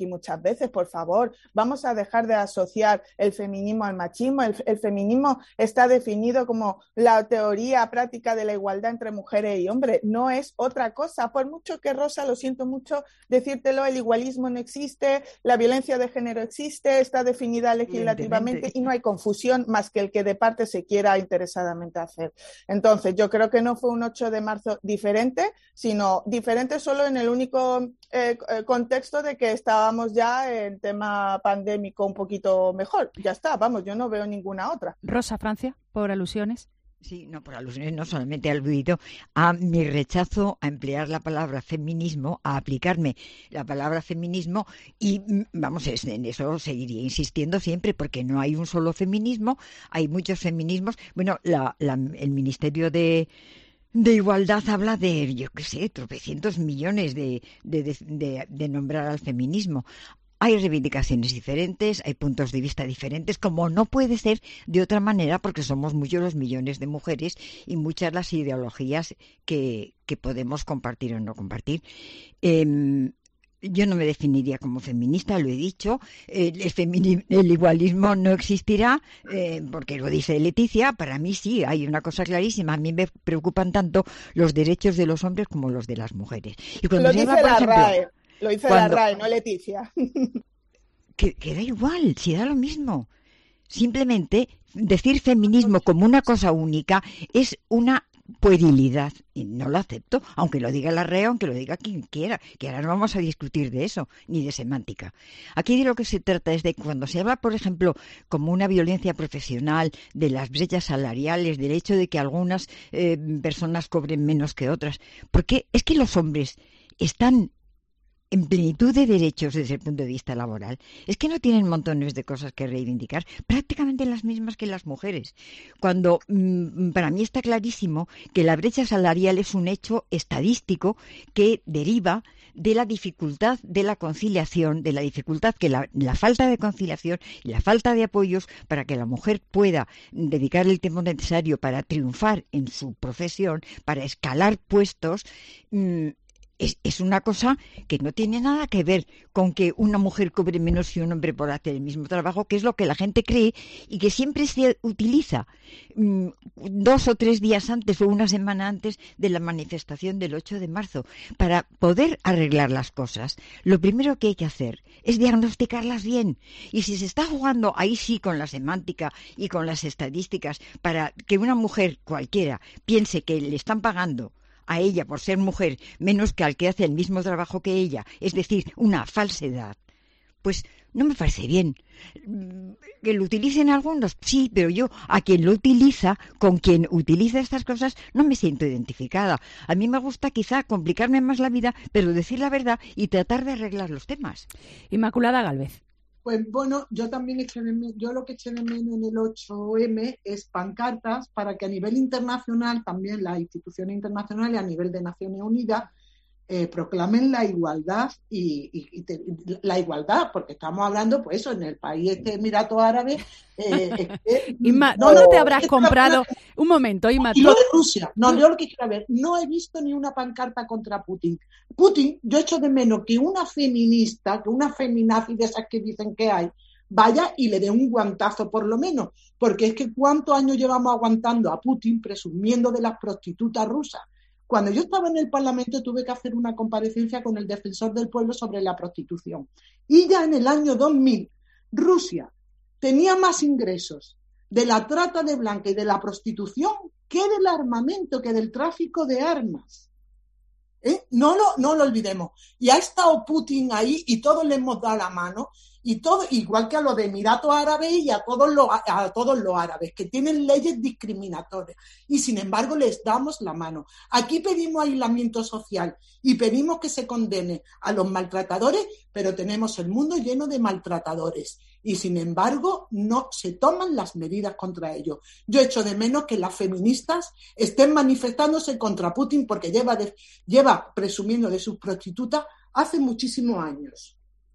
aquí muchas veces, por favor, vamos a dejar de asociar el feminismo al machismo. El, el feminismo está definido como la teoría práctica de la igualdad entre mujeres y hombres, no es otra cosa. Por mucho que, Rosa, lo siento mucho decírtelo, el igualismo no existe, la violencia de género existe, está definida legislativamente y no hay confusión más que el que de parte se quiera interesadamente hacer. Entonces, yo creo que no fue un ocho de marzo diferente, sino diferente solo en el único eh, contexto de que estábamos ya en tema pandémico un poquito mejor. Ya está, vamos, yo no veo ninguna otra. Rosa, Francia, por alusiones. Sí, no, por alusiones no solamente he aludido a mi rechazo a emplear la palabra feminismo, a aplicarme la palabra feminismo y, vamos, en eso seguiría insistiendo siempre porque no hay un solo feminismo, hay muchos feminismos. Bueno, la, la, el Ministerio de... De igualdad habla de, yo qué sé, tropecientos millones de, de, de, de, de nombrar al feminismo. Hay reivindicaciones diferentes, hay puntos de vista diferentes, como no puede ser de otra manera, porque somos muchos los millones de mujeres y muchas las ideologías que, que podemos compartir o no compartir. Eh, Yo no me definiría como feminista, lo he dicho. El, el, femini- el igualismo no existirá, eh, porque lo dice Leticia. Para mí sí, hay una cosa clarísima. A mí me preocupan tanto los derechos de los hombres como los de las mujeres. Y cuando lo se dice habla, por la ejemplo, RAE, lo dice cuando, la RAE, no Leticia. Que, que da igual, si da lo mismo. Simplemente decir feminismo como una cosa única es una puerilidad, y no lo acepto, aunque lo diga la RAE, aunque lo diga quien quiera, que ahora no vamos a discutir de eso, ni de semántica. Aquí de lo que se trata es de cuando se habla, por ejemplo, como una violencia profesional, de las brechas salariales, del hecho de que algunas eh, personas cobren menos que otras, porque es que los hombres están en plenitud de derechos desde el punto de vista laboral, es que no tienen montones de cosas que reivindicar, prácticamente las mismas que las mujeres. Cuando mmm, para mí está clarísimo que la brecha salarial es un hecho estadístico que deriva de la dificultad de la conciliación, de la dificultad que la, la falta de conciliación y la falta de apoyos para que la mujer pueda dedicar el tiempo necesario para triunfar en su profesión, para escalar puestos. Mmm, Es, es una cosa que no tiene nada que ver con que una mujer cobre menos que un hombre por hacer el mismo trabajo, que es lo que la gente cree y que siempre se utiliza mmm, dos o tres días antes o una semana antes de la manifestación del ocho de marzo. Para poder arreglar las cosas, lo primero que hay que hacer es diagnosticarlas bien. Y si se está jugando ahí sí con la semántica y con las estadísticas para que una mujer cualquiera piense que le están pagando a ella por ser mujer menos que al que hace el mismo trabajo que ella, es decir, una falsedad, pues no me parece bien. Que lo utilicen algunos, sí, pero yo a quien lo utiliza, con quien utiliza estas cosas, no me siento identificada. A mí me gusta quizá complicarme más la vida, pero decir la verdad y tratar de arreglar los temas. Inmaculada Gálvez. Pues bueno, yo también eché de menos, yo lo que eché de menos en el ocho eme es pancartas para que a nivel internacional, también las instituciones internacionales a nivel de Naciones Unidas, eh, proclamen la igualdad y, y, y te, la igualdad, porque estamos hablando, pues eso, en el país este Emiratos Árabes. Eh, eh, Inma, no, ¿dónde te habrás comprado? Un momento, Inma. Y lo de Rusia, no, yo lo que quiero ver, no he visto ni una pancarta contra Putin. Putin, yo echo de menos que una feminista, que una feminazi de esas que dicen que hay, vaya y le dé un guantazo por lo menos, porque es que cuántos años llevamos aguantando a Putin presumiendo de las prostitutas rusas. Cuando yo estaba en el Parlamento tuve que hacer una comparecencia con el defensor del pueblo sobre la prostitución. Y ya en el año dos mil, Rusia tenía más ingresos de la trata de blanca y de la prostitución que del armamento, que del tráfico de armas. ¿Eh? No lo, no lo olvidemos. Y ha estado Putin ahí y todos le hemos dado la mano, y todo, igual que a los de Emiratos Árabes y a todos los, a todos los árabes que tienen leyes discriminatorias, y sin embargo les damos la mano. Aquí pedimos aislamiento social y pedimos que se condene a los maltratadores, pero tenemos el mundo lleno de maltratadores y sin embargo no se toman las medidas contra ellos. Yo echo de menos que las feministas estén manifestándose contra Putin porque lleva, de, lleva presumiendo de sus prostitutas hace muchísimos años.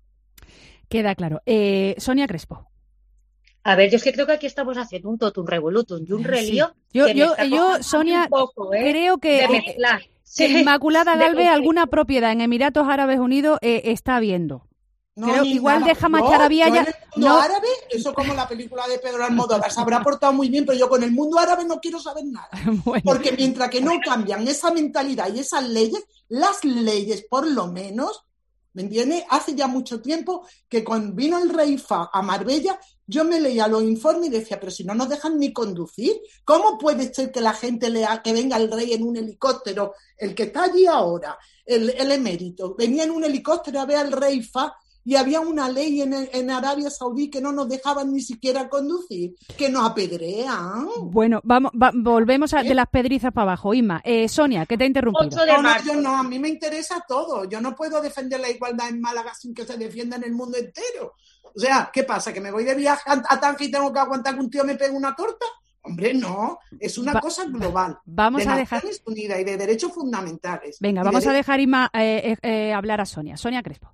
Queda claro. Eh, Sonia Crespo. A ver, yo es que creo que aquí estamos haciendo un totum revolutum y un relío. Sí. Yo, yo, yo Sonia, poco, ¿eh? creo que, eh, que Inmaculada Gálvez alguna propiedad en Emiratos Árabes Unidos eh, está viendo. No, Creo ni igual nada. deja Yo- marchar a Vía yo ya. en el mundo No, árabe, eso como la película de Pedro Almodóvar, se habrá portado muy bien, pero yo con el mundo árabe no quiero saber nada. bueno, Porque mientras que no cambian esa mentalidad y esas leyes, las leyes por lo menos, ¿me entiendes? Hace ya mucho tiempo que cuando vino el rey Fahd a Marbella, yo me leía los informes y decía, pero si no nos dejan ni conducir, ¿cómo puede ser que la gente lea que venga el rey en un helicóptero, el que está allí ahora, el, el emérito, venía en un helicóptero a ver al rey Fahd y había una ley en, en Arabia Saudí que no nos dejaban ni siquiera conducir, que nos apedrean? bueno, vamos, va- volvemos a- de las pedrizas para abajo. Inma, eh, Sonia, que te ha interrumpido. ocho de No, no, marzo. yo no, a mí me interesa todo. Yo no puedo defender la igualdad en Málaga sin que se defienda en el mundo entero. O sea, ¿qué pasa? ¿Que me voy de viaje a, a Tánger y tengo que aguantar que un tío me pegue una torta? Hombre, no. Es una Va- cosa global. vamos de a dejar- Naciones Unidas y de derechos fundamentales. Venga, Y vamos a de- dejar Inma eh, eh, eh, hablar a Sonia. Sonia Crespo.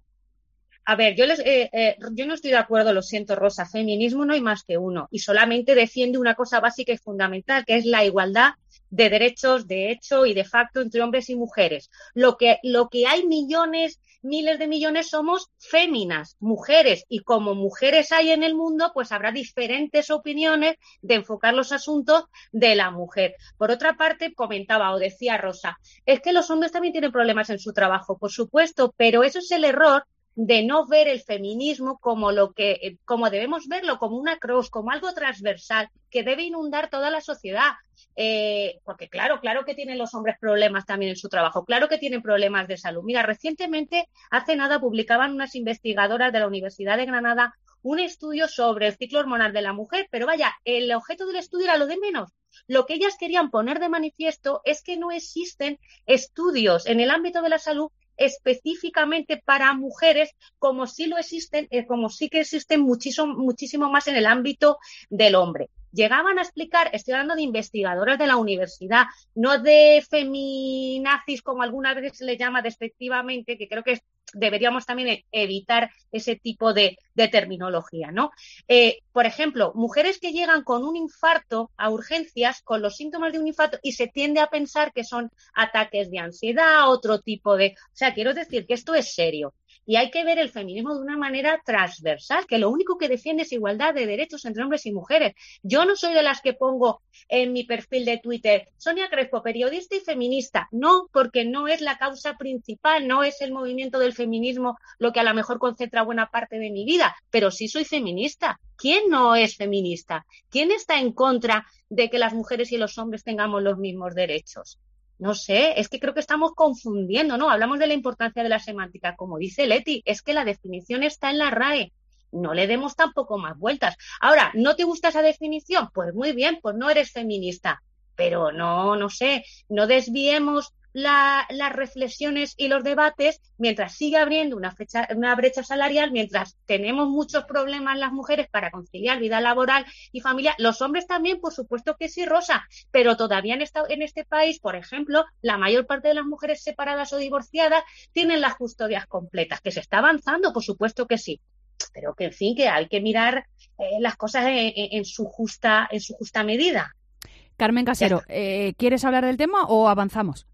A ver, yo les, eh, eh, yo no estoy de acuerdo, lo siento, Rosa. Feminismo no hay más que uno y solamente defiende una cosa básica y fundamental, que es la igualdad de derechos de hecho y de facto entre hombres y mujeres. Lo que, lo que hay millones, miles de millones somos féminas, mujeres, y como mujeres hay en el mundo, pues habrá diferentes opiniones de enfocar los asuntos de la mujer. Por otra parte, comentaba o decía Rosa, es que los hombres también tienen problemas en su trabajo, por supuesto, pero eso es el error de no ver el feminismo como lo que, como debemos verlo, como una cruz, como algo transversal que debe inundar toda la sociedad. Eh, porque claro, claro que tienen los hombres problemas también en su trabajo, claro que tienen problemas de salud. Mira, recientemente, hace nada, publicaban unas investigadoras de la Universidad de Granada un estudio sobre el ciclo hormonal de la mujer, pero vaya, el objeto del estudio era lo de menos. Lo que ellas querían poner de manifiesto es que no existen estudios en el ámbito de la salud específicamente para mujeres, como sí lo existen, eh, como sí que existen muchísimo, muchísimo más en el ámbito del hombre. Llegaban a explicar, estoy hablando de investigadoras de la universidad, no de feminazis, como algunas veces se le llama despectivamente, que creo que deberíamos también evitar ese tipo de, de terminología, ¿no? Eh, por ejemplo, mujeres que llegan con un infarto a urgencias, con los síntomas de un infarto, y se tiende a pensar que son ataques de ansiedad, otro tipo de... O sea, quiero decir que esto es serio. Y hay que ver el feminismo de una manera transversal, que lo único que defiende es igualdad de derechos entre hombres y mujeres. Yo no soy de las que pongo en mi perfil de Twitter, Sonia Crespo, periodista y feminista. No, porque no es la causa principal, no es el movimiento del feminismo lo que a lo mejor concentra buena parte de mi vida, pero sí soy feminista. ¿Quién no es feminista? ¿Quién está en contra de que las mujeres y los hombres tengamos los mismos derechos? No sé, es que creo que estamos confundiendo, ¿no? Hablamos de la importancia de la semántica. Como dice Leti, es que la definición está en la R A E. No le demos tampoco más vueltas. Ahora, ¿no te gusta esa definición? Pues muy bien, pues no eres feminista. Pero no, no sé, no desviemos la, las reflexiones y los debates mientras sigue abriendo una, fecha, una brecha salarial, mientras tenemos muchos problemas las mujeres para conciliar vida laboral y familiar. Los hombres también, por supuesto que sí, Rosa, pero todavía en, esta, en este país, por ejemplo, la mayor parte de las mujeres separadas o divorciadas tienen las custodias completas, que se está avanzando, por supuesto que sí. Pero que, en fin, que hay que mirar eh, las cosas en, en, en, su justa, en su justa medida. Carmen Casero, eh, ¿quieres hablar del tema o avanzamos?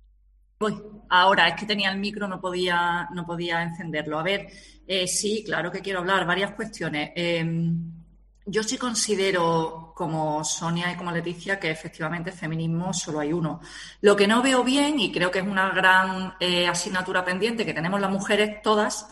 Voy. Ahora, es que tenía el micro, no podía, no podía encenderlo. A ver, eh, sí, claro que quiero hablar. Varias cuestiones. Eh, yo sí considero, como Sonia y como Leticia, que efectivamente feminismo solo hay uno. Lo que no veo bien, y creo que es una gran eh, asignatura pendiente que tenemos las mujeres todas,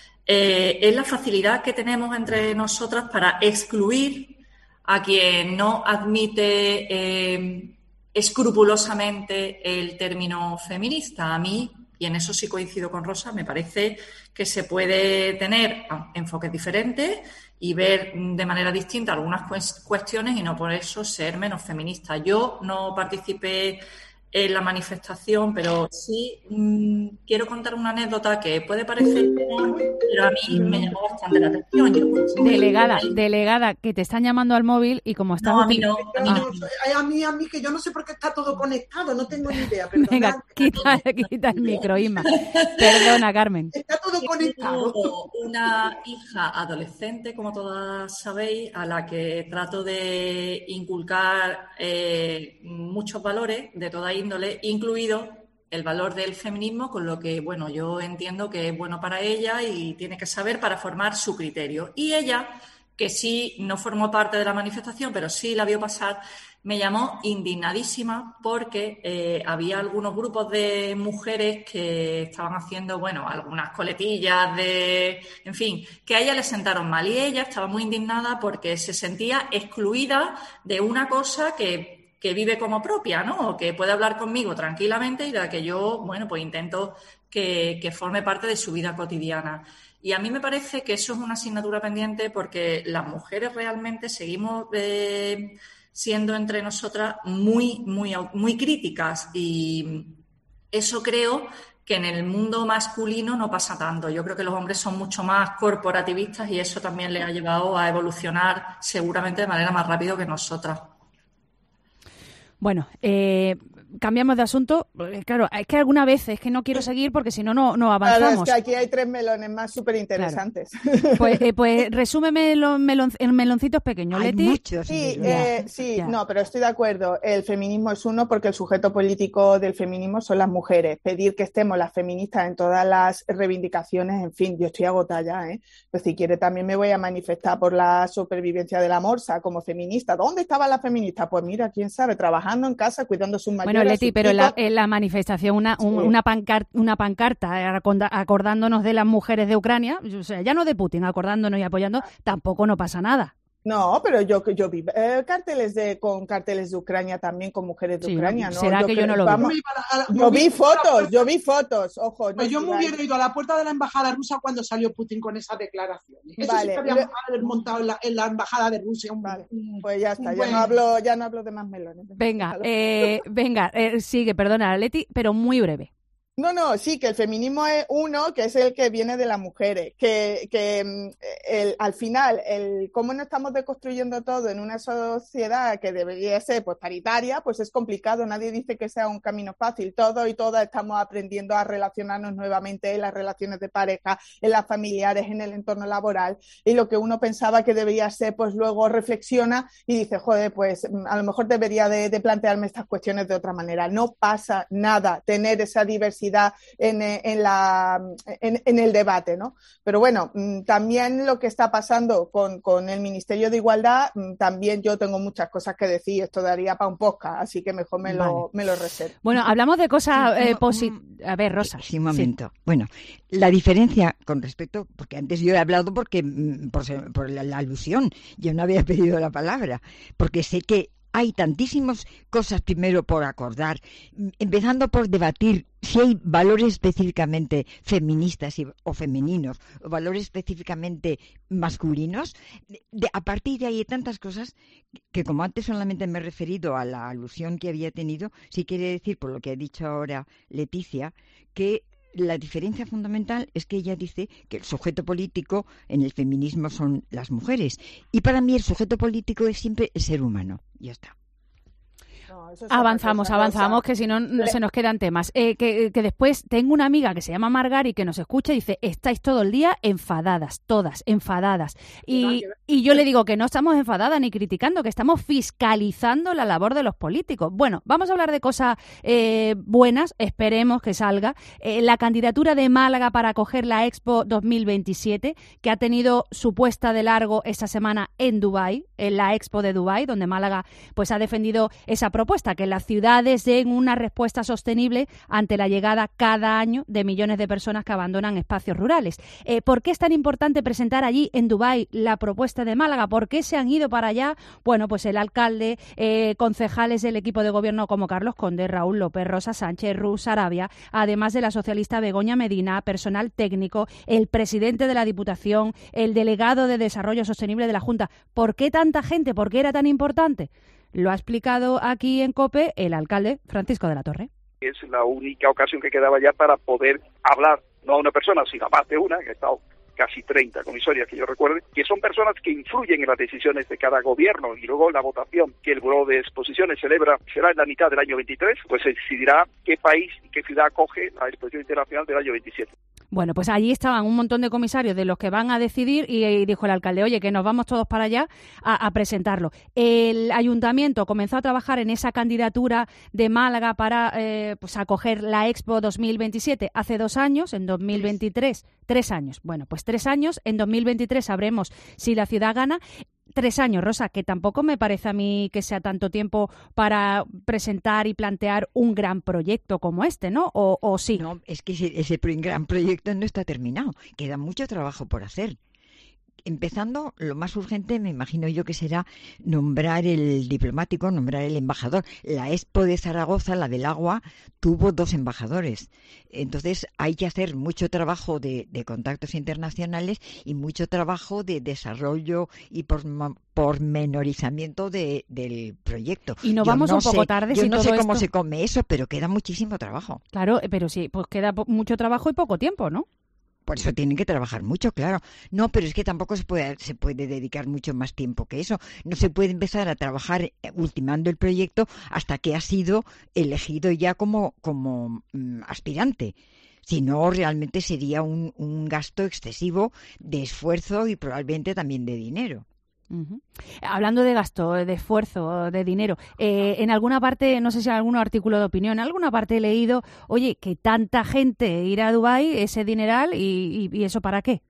eh, es la facilidad que tenemos entre nosotras para excluir a quien no admite eh, escrupulosamente el término feminista. A mí, y en eso sí coincido con Rosa, me parece que se puede tener enfoques diferentes y ver de manera distinta algunas cuestiones y no por eso ser menos feminista. Yo no participé en la manifestación, pero sí mmm, quiero contar una anécdota que puede parecer, pero a mí me llamó bastante la atención. Yo, delegada, que... delegada, que te están llamando al móvil y como estás... No, a mí no. A mí, no. a mí, a mí, que yo no sé por qué está todo conectado, no tengo ni idea. Perdona. Venga, quita, quita el micro, Inma. Perdona, Carmen. Está todo conectado. Tengo una hija adolescente, como todas sabéis, a la que trato de inculcar eh, muchos valores de toda índole, incluido el valor del feminismo con lo que, bueno, yo entiendo que es bueno para ella y tiene que saber para formar su criterio. Y ella, que sí no formó parte de la manifestación, pero sí la vio pasar, me llamó indignadísima porque eh, había algunos grupos de mujeres que estaban haciendo, bueno, algunas coletillas de, en fin, que a ella le sentaron mal y ella estaba muy indignada porque se sentía excluida de una cosa que, que vive como propia, ¿no? O que puede hablar conmigo tranquilamente y de la que yo, bueno, pues intento que, que forme parte de su vida cotidiana. Y a mí me parece que eso es una asignatura pendiente porque las mujeres realmente seguimos eh, siendo entre nosotras muy, muy, muy críticas y eso creo que en el mundo masculino no pasa tanto. Yo creo que los hombres son mucho más corporativistas y eso también les ha llevado a evolucionar seguramente de manera más rápida que nosotras. Bueno, eh, cambiamos de asunto. Claro, es que alguna vez es que no quiero seguir porque si no, no avanzamos. Claro, es que aquí hay tres melones más súper interesantes. Claro. Pues, eh, pues resúmeme los melon, meloncitos pequeños, Hay Leti. muchos. Sí, eh, sí ya. No, pero estoy de acuerdo. El feminismo es uno porque el sujeto político del feminismo son las mujeres. Pedir que estemos las feministas en todas las reivindicaciones, en fin, yo estoy agotada ya, ¿eh? Pues si quiere también me voy a manifestar por la supervivencia de la morsa como feminista. ¿Dónde estaban las feministas? Pues mira, quién sabe, trabajando en casa, cuidando a sus mayores. Bueno, Leti, pero en la, en la manifestación una, Sí. un, una, pancar, una pancarta acordándonos de las mujeres de Ucrania, o sea, ya no de Putin, acordándonos y apoyando, tampoco no pasa nada. No, pero yo yo vi eh, carteles de con carteles de Ucrania también con mujeres de Sí, Ucrania, ¿no? será yo que creo, yo no lo vamos, vi. Yo vi fotos, yo vi fotos, ojo. Pues no, yo me hubiera ido a la puerta de la embajada rusa cuando salió Putin con esa declaración. Eso Vale, sí que habíamos le- haber montado en la, en la embajada de Rusia. Un, Vale, un- pues ya está, un ya buen- no hablo, ya no hablo de más melones. Venga, eh, venga, eh, sigue, perdona, Leti, pero muy breve. No, no, sí, que el feminismo es uno, que es el que viene de las mujeres, que, que mm, el, al final, el cómo no estamos deconstruyendo todo en una sociedad que debería ser pues paritaria, pues es complicado, nadie dice que sea un camino fácil, todos y todas estamos aprendiendo a relacionarnos nuevamente en las relaciones de pareja, en las familiares, en el entorno laboral, y lo que uno pensaba que debería ser, pues luego reflexiona y dice, joder, pues mm, a lo mejor debería de, de plantearme estas cuestiones de otra manera. No pasa nada tener esa diversidad En, en, la, en, en el debate, ¿no? Pero bueno, también lo que está pasando con, con el Ministerio de Igualdad, también yo tengo muchas cosas que decir, esto daría para un podcast, así que mejor me, Vale. lo, me lo reservo. Bueno, hablamos de cosas eh, positivas. A ver, Rosa. Sí, un momento. Sí. Bueno, la diferencia con respecto, porque antes yo he hablado porque por, por la, la alusión, yo no había pedido la palabra, porque sé que hay tantísimas cosas primero por acordar, empezando por debatir si hay valores específicamente feministas y, o femeninos, o valores específicamente masculinos. De, a partir de ahí hay tantas cosas que, como antes solamente me he referido a la alusión que había tenido, sí quiere decir, por lo que ha dicho ahora Leticia, que la diferencia fundamental es que ella dice que el sujeto político en el feminismo son las mujeres. Y para mí el sujeto político es siempre el ser humano. Ya está. No, eso es Avanzamos, otra cosa, avanzamos, Rosa. que si no, no Le- se nos quedan temas. Eh, que, que después tengo una amiga que se llama Margari que nos escucha y dice, estáis todo el día enfadadas, todas enfadadas. Y, y yo le digo que no estamos enfadadas ni criticando, que estamos fiscalizando la labor de los políticos. Bueno, vamos a hablar de cosas eh, buenas, esperemos que salga. Eh, la candidatura de Málaga para acoger la Expo dos mil veintisiete, que ha tenido su puesta de largo esta semana en Dubái, en la Expo de Dubái, donde Málaga pues ha defendido esa propuesta, que las ciudades den una respuesta sostenible ante la llegada cada año de millones de personas que abandonan espacios rurales. Eh, ¿Por qué es tan importante presentar allí en Dubái la propuesta de Málaga? ¿Por qué se han ido para allá? Bueno, pues el alcalde, eh, concejales del equipo de gobierno como Carlos Conde, Raúl López, Rosa Sánchez, Ruz Sarabia, además de la socialista Begoña Medina, personal técnico, el presidente de la Diputación, el delegado de Desarrollo Sostenible de la Junta. ¿Por qué tanta gente? ¿Por qué era tan importante? Lo ha explicado aquí en COPE el alcalde Francisco de la Torre. Es la única ocasión que quedaba ya para poder hablar, no a una persona, sino a más de una, que ha estado casi treinta comisarias que yo recuerde, que son personas que influyen en las decisiones de cada gobierno, y luego la votación que el Buró de Exposiciones celebra será en la mitad del año veintitrés, pues se decidirá qué país y qué ciudad acoge la Exposición Internacional del año veintisiete. Bueno, pues allí estaban un montón de comisarios de los que van a decidir y, y dijo el alcalde, oye, que nos vamos todos para allá a, a presentarlo. El ayuntamiento comenzó a trabajar en esa candidatura de Málaga para eh, pues acoger la Expo dos mil veintisiete hace dos años, en dos mil veintitrés, tres años. Bueno, pues tres años, en dos mil veintitrés sabremos si la ciudad gana. Tres años, Rosa, que tampoco me parece a mí que sea tanto tiempo para presentar y plantear un gran proyecto como este, ¿no? ¿O, o sí? No, es que ese, ese gran proyecto no está terminado. Queda mucho trabajo por hacer. Empezando, lo más urgente, me imagino yo que será nombrar el diplomático, nombrar el embajador. La Expo de Zaragoza, la del agua, tuvo dos embajadores. Entonces, hay que hacer mucho trabajo de, de contactos internacionales y mucho trabajo de desarrollo y por, pormenorizamiento de, del proyecto. Y nos vamos no un poco sé, tarde. Yo si no todo sé cómo esto... se come eso, pero queda muchísimo trabajo. Claro, pero sí, pues queda mucho trabajo y poco tiempo, ¿no? Por eso tienen que trabajar mucho, claro. No, pero es que tampoco se puede, se puede dedicar mucho más tiempo que eso. No se puede empezar a trabajar ultimando el proyecto hasta que ha sido elegido ya como, como mm, aspirante. Si no, realmente sería un, un gasto excesivo de esfuerzo y probablemente también de dinero. Uh-huh. Hablando de gasto, de esfuerzo, de dinero, eh, en alguna parte, no sé si en algún artículo de opinión, en alguna parte he leído, oye, que tanta gente irá a Dubái, ese dineral, y, y, y eso ¿para qué?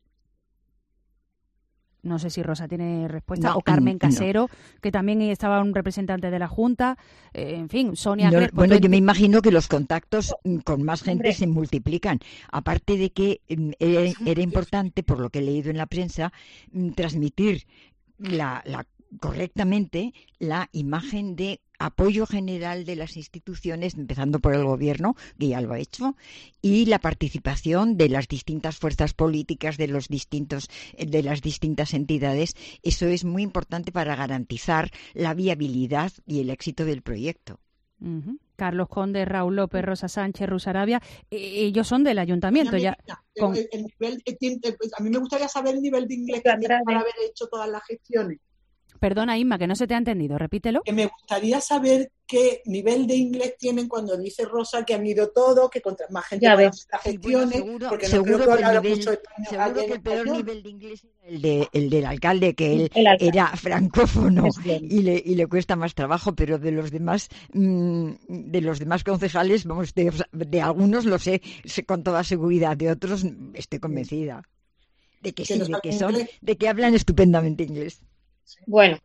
No sé si Rosa tiene respuesta, no, o Carmen Casero, no. que también estaba un representante de la Junta, eh, en fin, Sonia no, Crespo. Bueno, yo me imagino que los contactos con más gente Hombre. se multiplican. Aparte de que era, era importante, por lo que he leído en la prensa, transmitir La, la, correctamente la imagen de apoyo general de las instituciones, empezando por el gobierno, que ya lo ha hecho, y la participación de las distintas fuerzas políticas, de los distintos, de las distintas entidades. Eso es muy importante para garantizar la viabilidad y el éxito del proyecto. Uh-huh. Carlos Conde, Raúl López, Rosa Sánchez, Rusarabia, eh, ellos son del ayuntamiento. Ya, con... el, el nivel, el, a mí me gustaría saber el nivel de inglés que tienen para haber hecho todas las gestiones. Perdona, Inma, que no se te ha entendido, repítelo. Que me gustaría saber qué nivel de inglés tienen cuando dice Rosa que han ido todos, que contra más gente ya para las gestiones, bueno, seguro, porque no seguro creo que, que, el, nivel, mucho español, seguro que el peor español. nivel de inglés era el, de, el del alcalde, que él era francófono y le, y le cuesta más trabajo, pero de los demás mmm, de los demás concejales, vamos, de, de algunos lo sé, sé con toda seguridad, de otros estoy convencida de que sí, de que son, de que hablan estupendamente inglés. Bueno,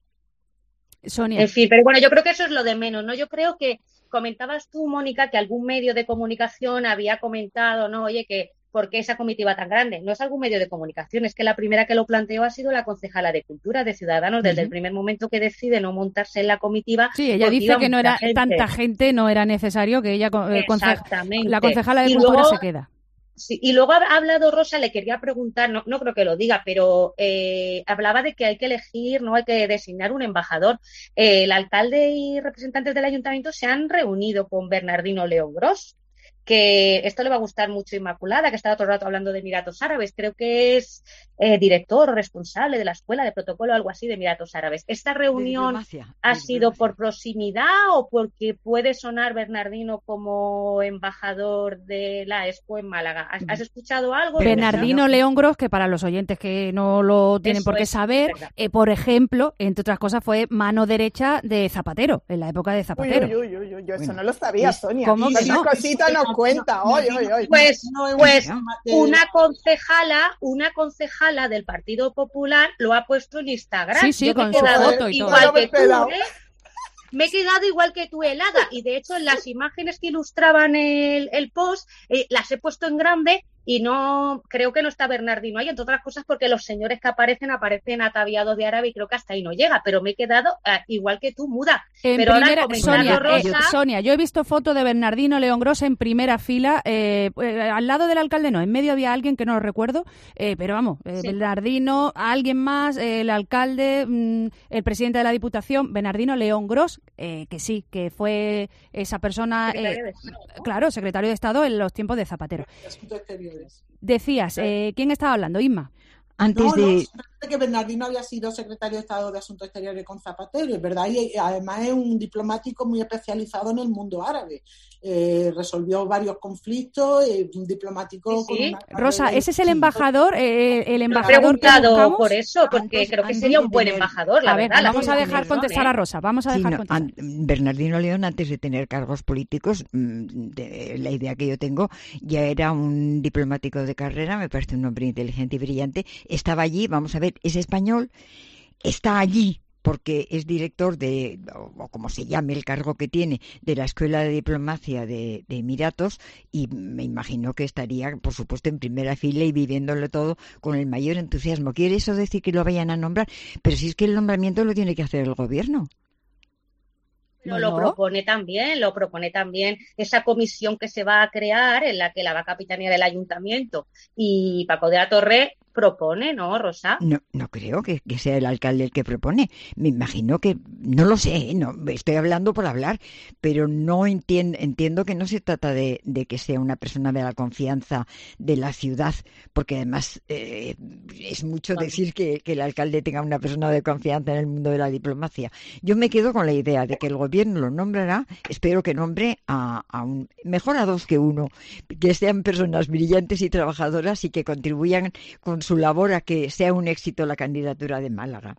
Sonia. En fin, pero bueno, yo creo que eso es lo de menos, ¿no? Yo creo que comentabas tú, Mónica, que algún medio de comunicación había comentado, ¿no? Oye, que ¿por qué esa comitiva tan grande? No es algún medio de comunicación, es que la primera que lo planteó ha sido la concejala de Cultura de Ciudadanos, desde uh-huh. el primer momento que decide no montarse en la comitiva. Sí, ella dice que no era gente. tanta gente, no era necesario que ella, eh, Exactamente. la concejala de y Cultura luego, se queda. Sí, y luego ha hablado Rosa, le quería preguntar, no, no creo que lo diga, pero eh, hablaba de que hay que elegir, no hay que designar un embajador. Eh, el alcalde y representantes del ayuntamiento se han reunido con Bernardino León Gros, que esto le va a gustar mucho a Inmaculada, que está todo el rato hablando de Emiratos Árabes, creo que es eh, director o responsable de la Escuela de Protocolo o algo así de Emiratos Árabes. ¿Esta reunión ha sido por proximidad o porque puede sonar Bernardino como embajador de la Expo en Málaga? ¿Has, has escuchado algo? Bernardino León Gros, que para los oyentes que no lo tienen Eso por qué es, saber, eh, por ejemplo, entre otras cosas, fue mano derecha de Zapatero, en la época de Zapatero. Uy, uy, uy, uy, yo eso bueno, no lo sabía, Sonia. ¿Cómo que no? Cosita nos cuenta, hoy, hoy, hoy. Pues, pues una concejala, una concejala del Partido Popular lo ha puesto en Instagram. Sí, sí, Yo con me he quedado su foto y igual todo. que tú, ¿eh? Me he quedado igual que tú, helada. Y de hecho, en las imágenes que ilustraban el, el post, eh, las he puesto en grande y no creo que no está Bernardino ahí, entre otras cosas porque los señores que aparecen aparecen ataviados de árabe y creo que hasta ahí no llega, pero me he quedado uh, igual que tú, muda. En pero primera, ahora Sonia, Rosa... eh, Sonia, yo he visto foto de Bernardino León Gros en primera fila, eh, eh, al lado del alcalde no, en medio había alguien que no lo recuerdo, eh, pero vamos, eh, sí. Bernardino, alguien más, eh, el alcalde, mmm, el presidente de la Diputación, Bernardino León Gros, eh, que sí, que fue esa persona, eh, claro, secretario de Estado en los tiempos de Zapatero. Decías, eh, ¿quién estaba hablando? Inma. Antes no, de... No, que Bernardino había sido secretario de Estado de Asuntos Exteriores con Zapatero, es verdad, y además es un diplomático muy especializado en el mundo árabe. Eh, resolvió varios conflictos, eh, un diplomático sí, sí. con una... Rosa, ¿ese es el embajador? Eh, el embajador he preguntado que buscamos? por eso, porque creo que sería un buen embajador, la a ver, verdad. vamos a dejar contestar a Rosa, vamos a dejar sí, no, contestar. An- Bernardino León, antes de tener cargos políticos, de la idea que yo tengo, ya era un diplomático de carrera, me parece un hombre inteligente y brillante, estaba allí, vamos a ver, es español, está allí porque es director de, o, o como se llame el cargo que tiene, de la Escuela de Diplomacia de, de Emiratos, y me imagino que estaría, por supuesto, en primera fila y viviéndolo todo con el mayor entusiasmo. ¿Quiere eso decir que lo vayan a nombrar? Pero si es que el nombramiento lo tiene que hacer el gobierno. Pero bueno, lo propone también, lo propone también esa comisión que se va a crear, en la que la va a capitanear el ayuntamiento, y Paco de la Torre propone, ¿no, Rosa? No, no creo que, que sea el alcalde el que propone. Me imagino que, no lo sé, no estoy hablando por hablar, pero no entiendo, entiendo que no se trata de, de que sea una persona de la confianza de la ciudad, porque además eh, es mucho decir que, que el alcalde tenga una persona de confianza en el mundo de la diplomacia. Yo me quedo con la idea de que el gobierno lo nombrará, espero que nombre a, a un, mejor a dos que uno, que sean personas brillantes y trabajadoras y que contribuyan con su labor a que sea un éxito la candidatura de Málaga.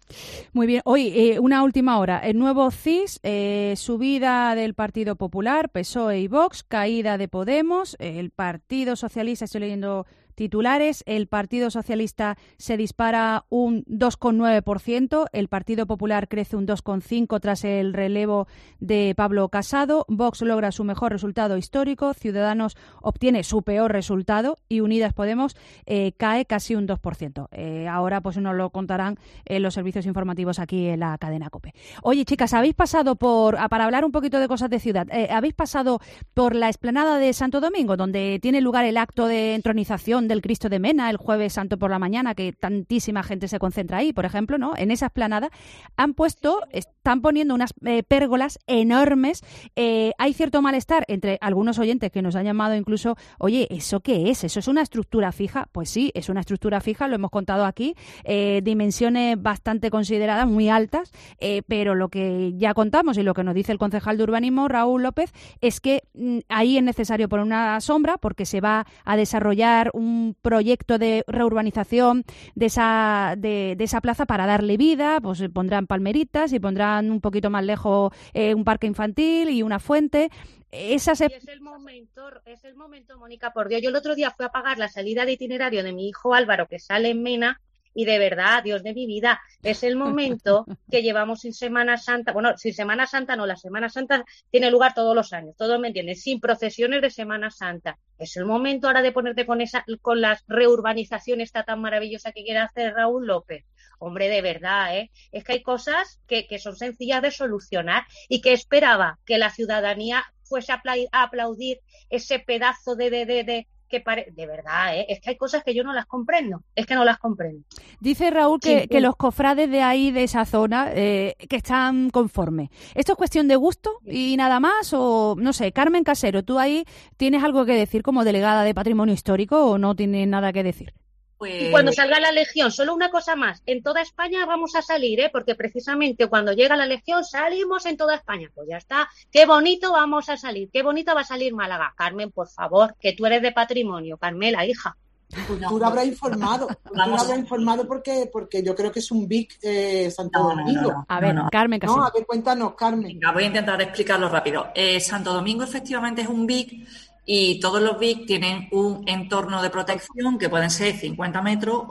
Muy bien. Hoy, eh, una última hora. El nuevo C I S, eh, subida del Partido Popular, P S O E y Vox, caída de Podemos, el Partido Socialista, estoy leyendo titulares, el Partido Socialista se dispara un dos coma nueve por ciento, el Partido Popular crece un dos coma cinco por ciento tras el relevo de Pablo Casado, Vox logra su mejor resultado histórico, Ciudadanos obtiene su peor resultado y Unidas Podemos eh, cae casi un dos por ciento. Eh, ahora pues nos lo contarán eh, los servicios informativos aquí en la cadena COPE. Oye, chicas, habéis pasado por, para hablar un poquito de cosas de ciudad, eh, habéis pasado por la explanada de Santo Domingo, donde tiene lugar el acto de entronización del Cristo de Mena el Jueves Santo por la mañana, que tantísima gente se concentra ahí, por ejemplo, ¿no? En esa explanada han puesto, están poniendo unas eh, pérgolas enormes. Eh, hay cierto malestar entre algunos oyentes que nos han llamado incluso, oye, ¿eso qué es? ¿Eso es una estructura fija? Pues sí, es una estructura fija, lo hemos contado aquí, eh, dimensiones bastante consideradas, muy altas, eh, pero lo que ya contamos y lo que nos dice el concejal de urbanismo, Raúl López, es que mm, ahí es necesario poner una sombra porque se va a desarrollar un un proyecto de reurbanización de esa de, de esa plaza para darle vida, pues pondrán palmeritas y pondrán un poquito más lejos eh, un parque infantil y una fuente. Esa se... Es el momento, es el momento, Mónica, por Dios. Yo el otro día fui a pagar la salida de itinerario de mi hijo Álvaro, que sale en Mena, y de verdad, Dios de mi vida, es el momento que llevamos sin Semana Santa, bueno, sin Semana Santa no, la Semana Santa tiene lugar todos los años, todos me entienden, sin procesiones de Semana Santa. Es el momento ahora de ponerte con esa, con la reurbanización esta tan maravillosa que quiere hacer Raúl López. Hombre, de verdad, ¿eh? Es que hay cosas que, que son sencillas de solucionar y que esperaba que la ciudadanía fuese a aplaudir ese pedazo de, de, de, de que pare... de verdad, ¿eh? Es que hay cosas que yo no las comprendo, es que no las comprendo. Dice Raúl que, sí, que los cofrades de ahí, de esa zona, eh, que están conformes. ¿Esto es cuestión de gusto y nada más? O, no sé, Carmen Casero, ¿tú ahí tienes algo que decir como delegada de Patrimonio Histórico o no tienes nada que decir? Pues... Y cuando salga la Legión, solo una cosa más, en toda España vamos a salir, ¿eh? Porque precisamente cuando llega la Legión salimos en toda España. Pues ya está, qué bonito vamos a salir, qué bonito va a salir Málaga. Carmen, por favor, que tú eres de Patrimonio, Carmela, hija. Cultura habrá informado, Cultura habrá informado porque, porque yo creo que es un B I C eh, Santo no, Domingo. No, no, a ver, no, Carmen, casi. No, a ver, cuéntanos, Carmen. Venga, voy a intentar explicarlo rápido. Eh, Santo Domingo efectivamente es un B I C y todos los B I C tienen un entorno de protección que pueden ser cincuenta metros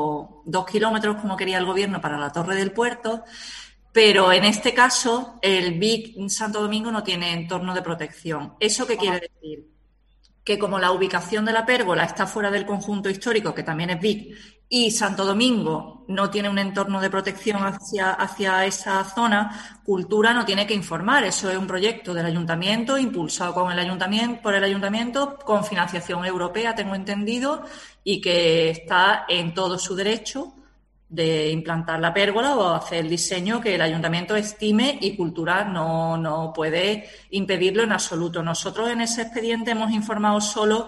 o dos kilómetros, como quería el gobierno para la Torre del Puerto, pero en este caso el B I C Santo Domingo no tiene entorno de protección. ¿Eso qué quiere decir? Que como la ubicación de la pérgola está fuera del conjunto histórico, que también es B I C, y Santo Domingo no tiene un entorno de protección hacia, hacia esa zona, Cultura no tiene que informar. Eso es un proyecto del ayuntamiento, impulsado con el ayuntamiento, por el ayuntamiento, con financiación europea, tengo entendido, y que está en todo su derecho de implantar la pérgola o hacer el diseño que el ayuntamiento estime, y Cultura no, no puede impedirlo en absoluto. Nosotros en ese expediente hemos informado solo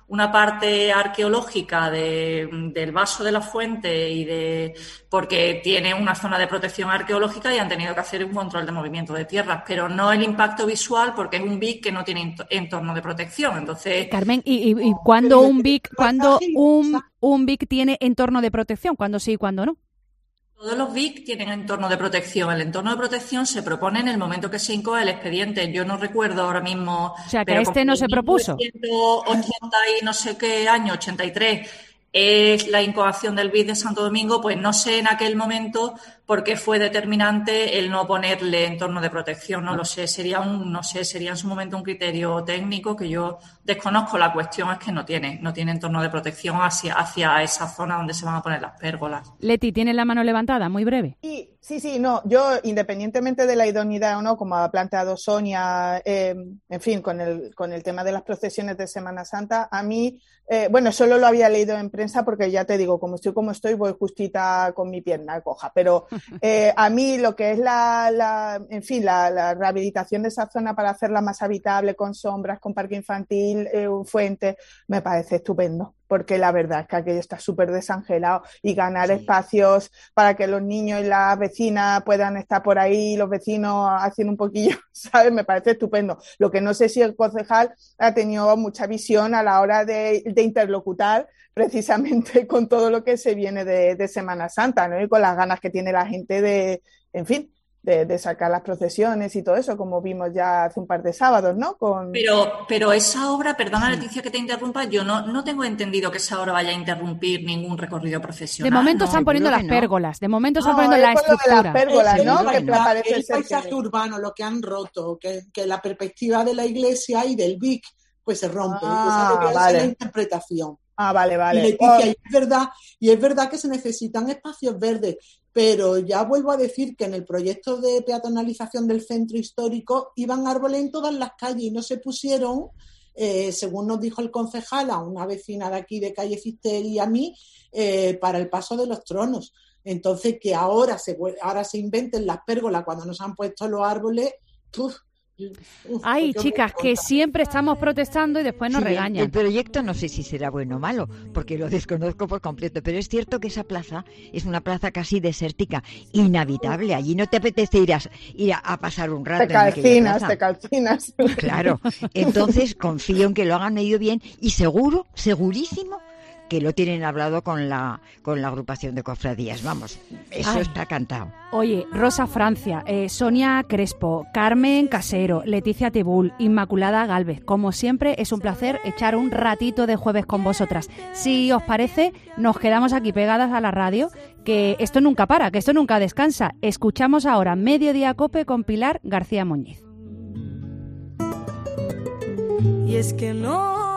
una parte arqueológica de, del vaso de la fuente y de porque tiene una zona de protección arqueológica y han tenido que hacer un control de movimiento de tierras, pero no el impacto visual porque es un V I C que no tiene entorno de protección. Entonces, Carmen, ¿y, y, y cuándo un V I C, cuándo un, un V I C tiene entorno de protección? ¿Cuándo sí y cuándo no? Todos los V I C tienen entorno de protección. El entorno de protección se propone en el momento que se incoa el expediente. Yo no recuerdo ahora mismo. O sea, que a este no se propuso. mil novecientos ochenta y no sé qué año, ochenta y tres, es la incoación del V I C de Santo Domingo, pues no sé en aquel momento por qué fue determinante el no ponerle entorno de protección. No lo sé. Sería un, no sé, sería en su momento un criterio técnico que yo desconozco. La cuestión es que no tiene, no tiene entorno de protección hacia, hacia esa zona donde se van a poner las pérgolas. Leti, ¿tienes la mano levantada? Muy breve. Sí, sí, sí, no. Yo, independientemente de la idoneidad o no, como ha planteado Sonia, eh, en fin, con el, con el tema de las procesiones de Semana Santa, a mí, eh, bueno, solo lo había leído en prensa porque ya te digo, como estoy como estoy, voy justita con mi pierna coja, pero Eh, a mí lo que es la, la en fin, la, la rehabilitación de esa zona para hacerla más habitable, con sombras, con parque infantil, eh, fuente, me parece estupendo, porque la verdad es que aquello está súper desangelado y ganar sí. espacios para que los niños y las vecinas puedan estar por ahí, los vecinos haciendo un poquillo, ¿sabes? Me parece estupendo. Lo que no sé si el concejal ha tenido mucha visión a la hora de, de interlocutar precisamente con todo lo que se viene de, de Semana Santa, ¿no? Y con las ganas que tiene la gente de, en fin, de, de sacar las procesiones y todo eso, como vimos ya hace un par de sábados, ¿no? Con... Pero, pero esa obra, perdona Leticia que te interrumpa, yo no, no tengo entendido que esa obra vaya a interrumpir ningún recorrido profesional. De momento ¿no? están poniendo las no. pérgolas, de momento están No, poniendo la es por lo de estructura. las pérgolas, ¿no? Es Que verdad. parece el paisaje urbano, lo que han roto, que, que la perspectiva de la iglesia y del V I C pues se rompe. Ah, Esa debe vale. ser la interpretación. Ah, vale, vale. Y Leticia, Oh. y es verdad, y es verdad que se necesitan espacios verdes, pero ya vuelvo a decir que en el proyecto de peatonalización del centro histórico iban árboles en todas las calles y no se pusieron, eh, según nos dijo el concejal, a una vecina de aquí de calle Fistel y a mí, eh, para el paso de los tronos. Entonces, que ahora se, ahora se inventen las pérgolas cuando nos han puesto los árboles, ¡puf! Uf, Ay, pues chicas, que siempre estamos protestando y después nos Sí, regañan. El proyecto no sé si será bueno o malo, porque lo desconozco por completo, pero es cierto que esa plaza es una plaza casi desértica, inhabitable. Allí no te apetece ir a, ir a, a pasar un rato. Te calcinas, te calcinas. Claro, entonces confío en que lo hagan medio bien y seguro, segurísimo, que lo tienen hablado con la con la agrupación de cofradías. Vamos, eso Ay. está cantado. Oye, Rosa Francia, eh, Sonia Crespo, Carmen Casero, Leticia Tibul, Inmaculada Galvez. Como siempre, es un placer echar un ratito de jueves con vosotras. Si os parece, nos quedamos aquí pegadas a la radio, que esto nunca para, que esto nunca descansa. Escuchamos ahora Mediodía Cope con Pilar García Muñiz. Y es que no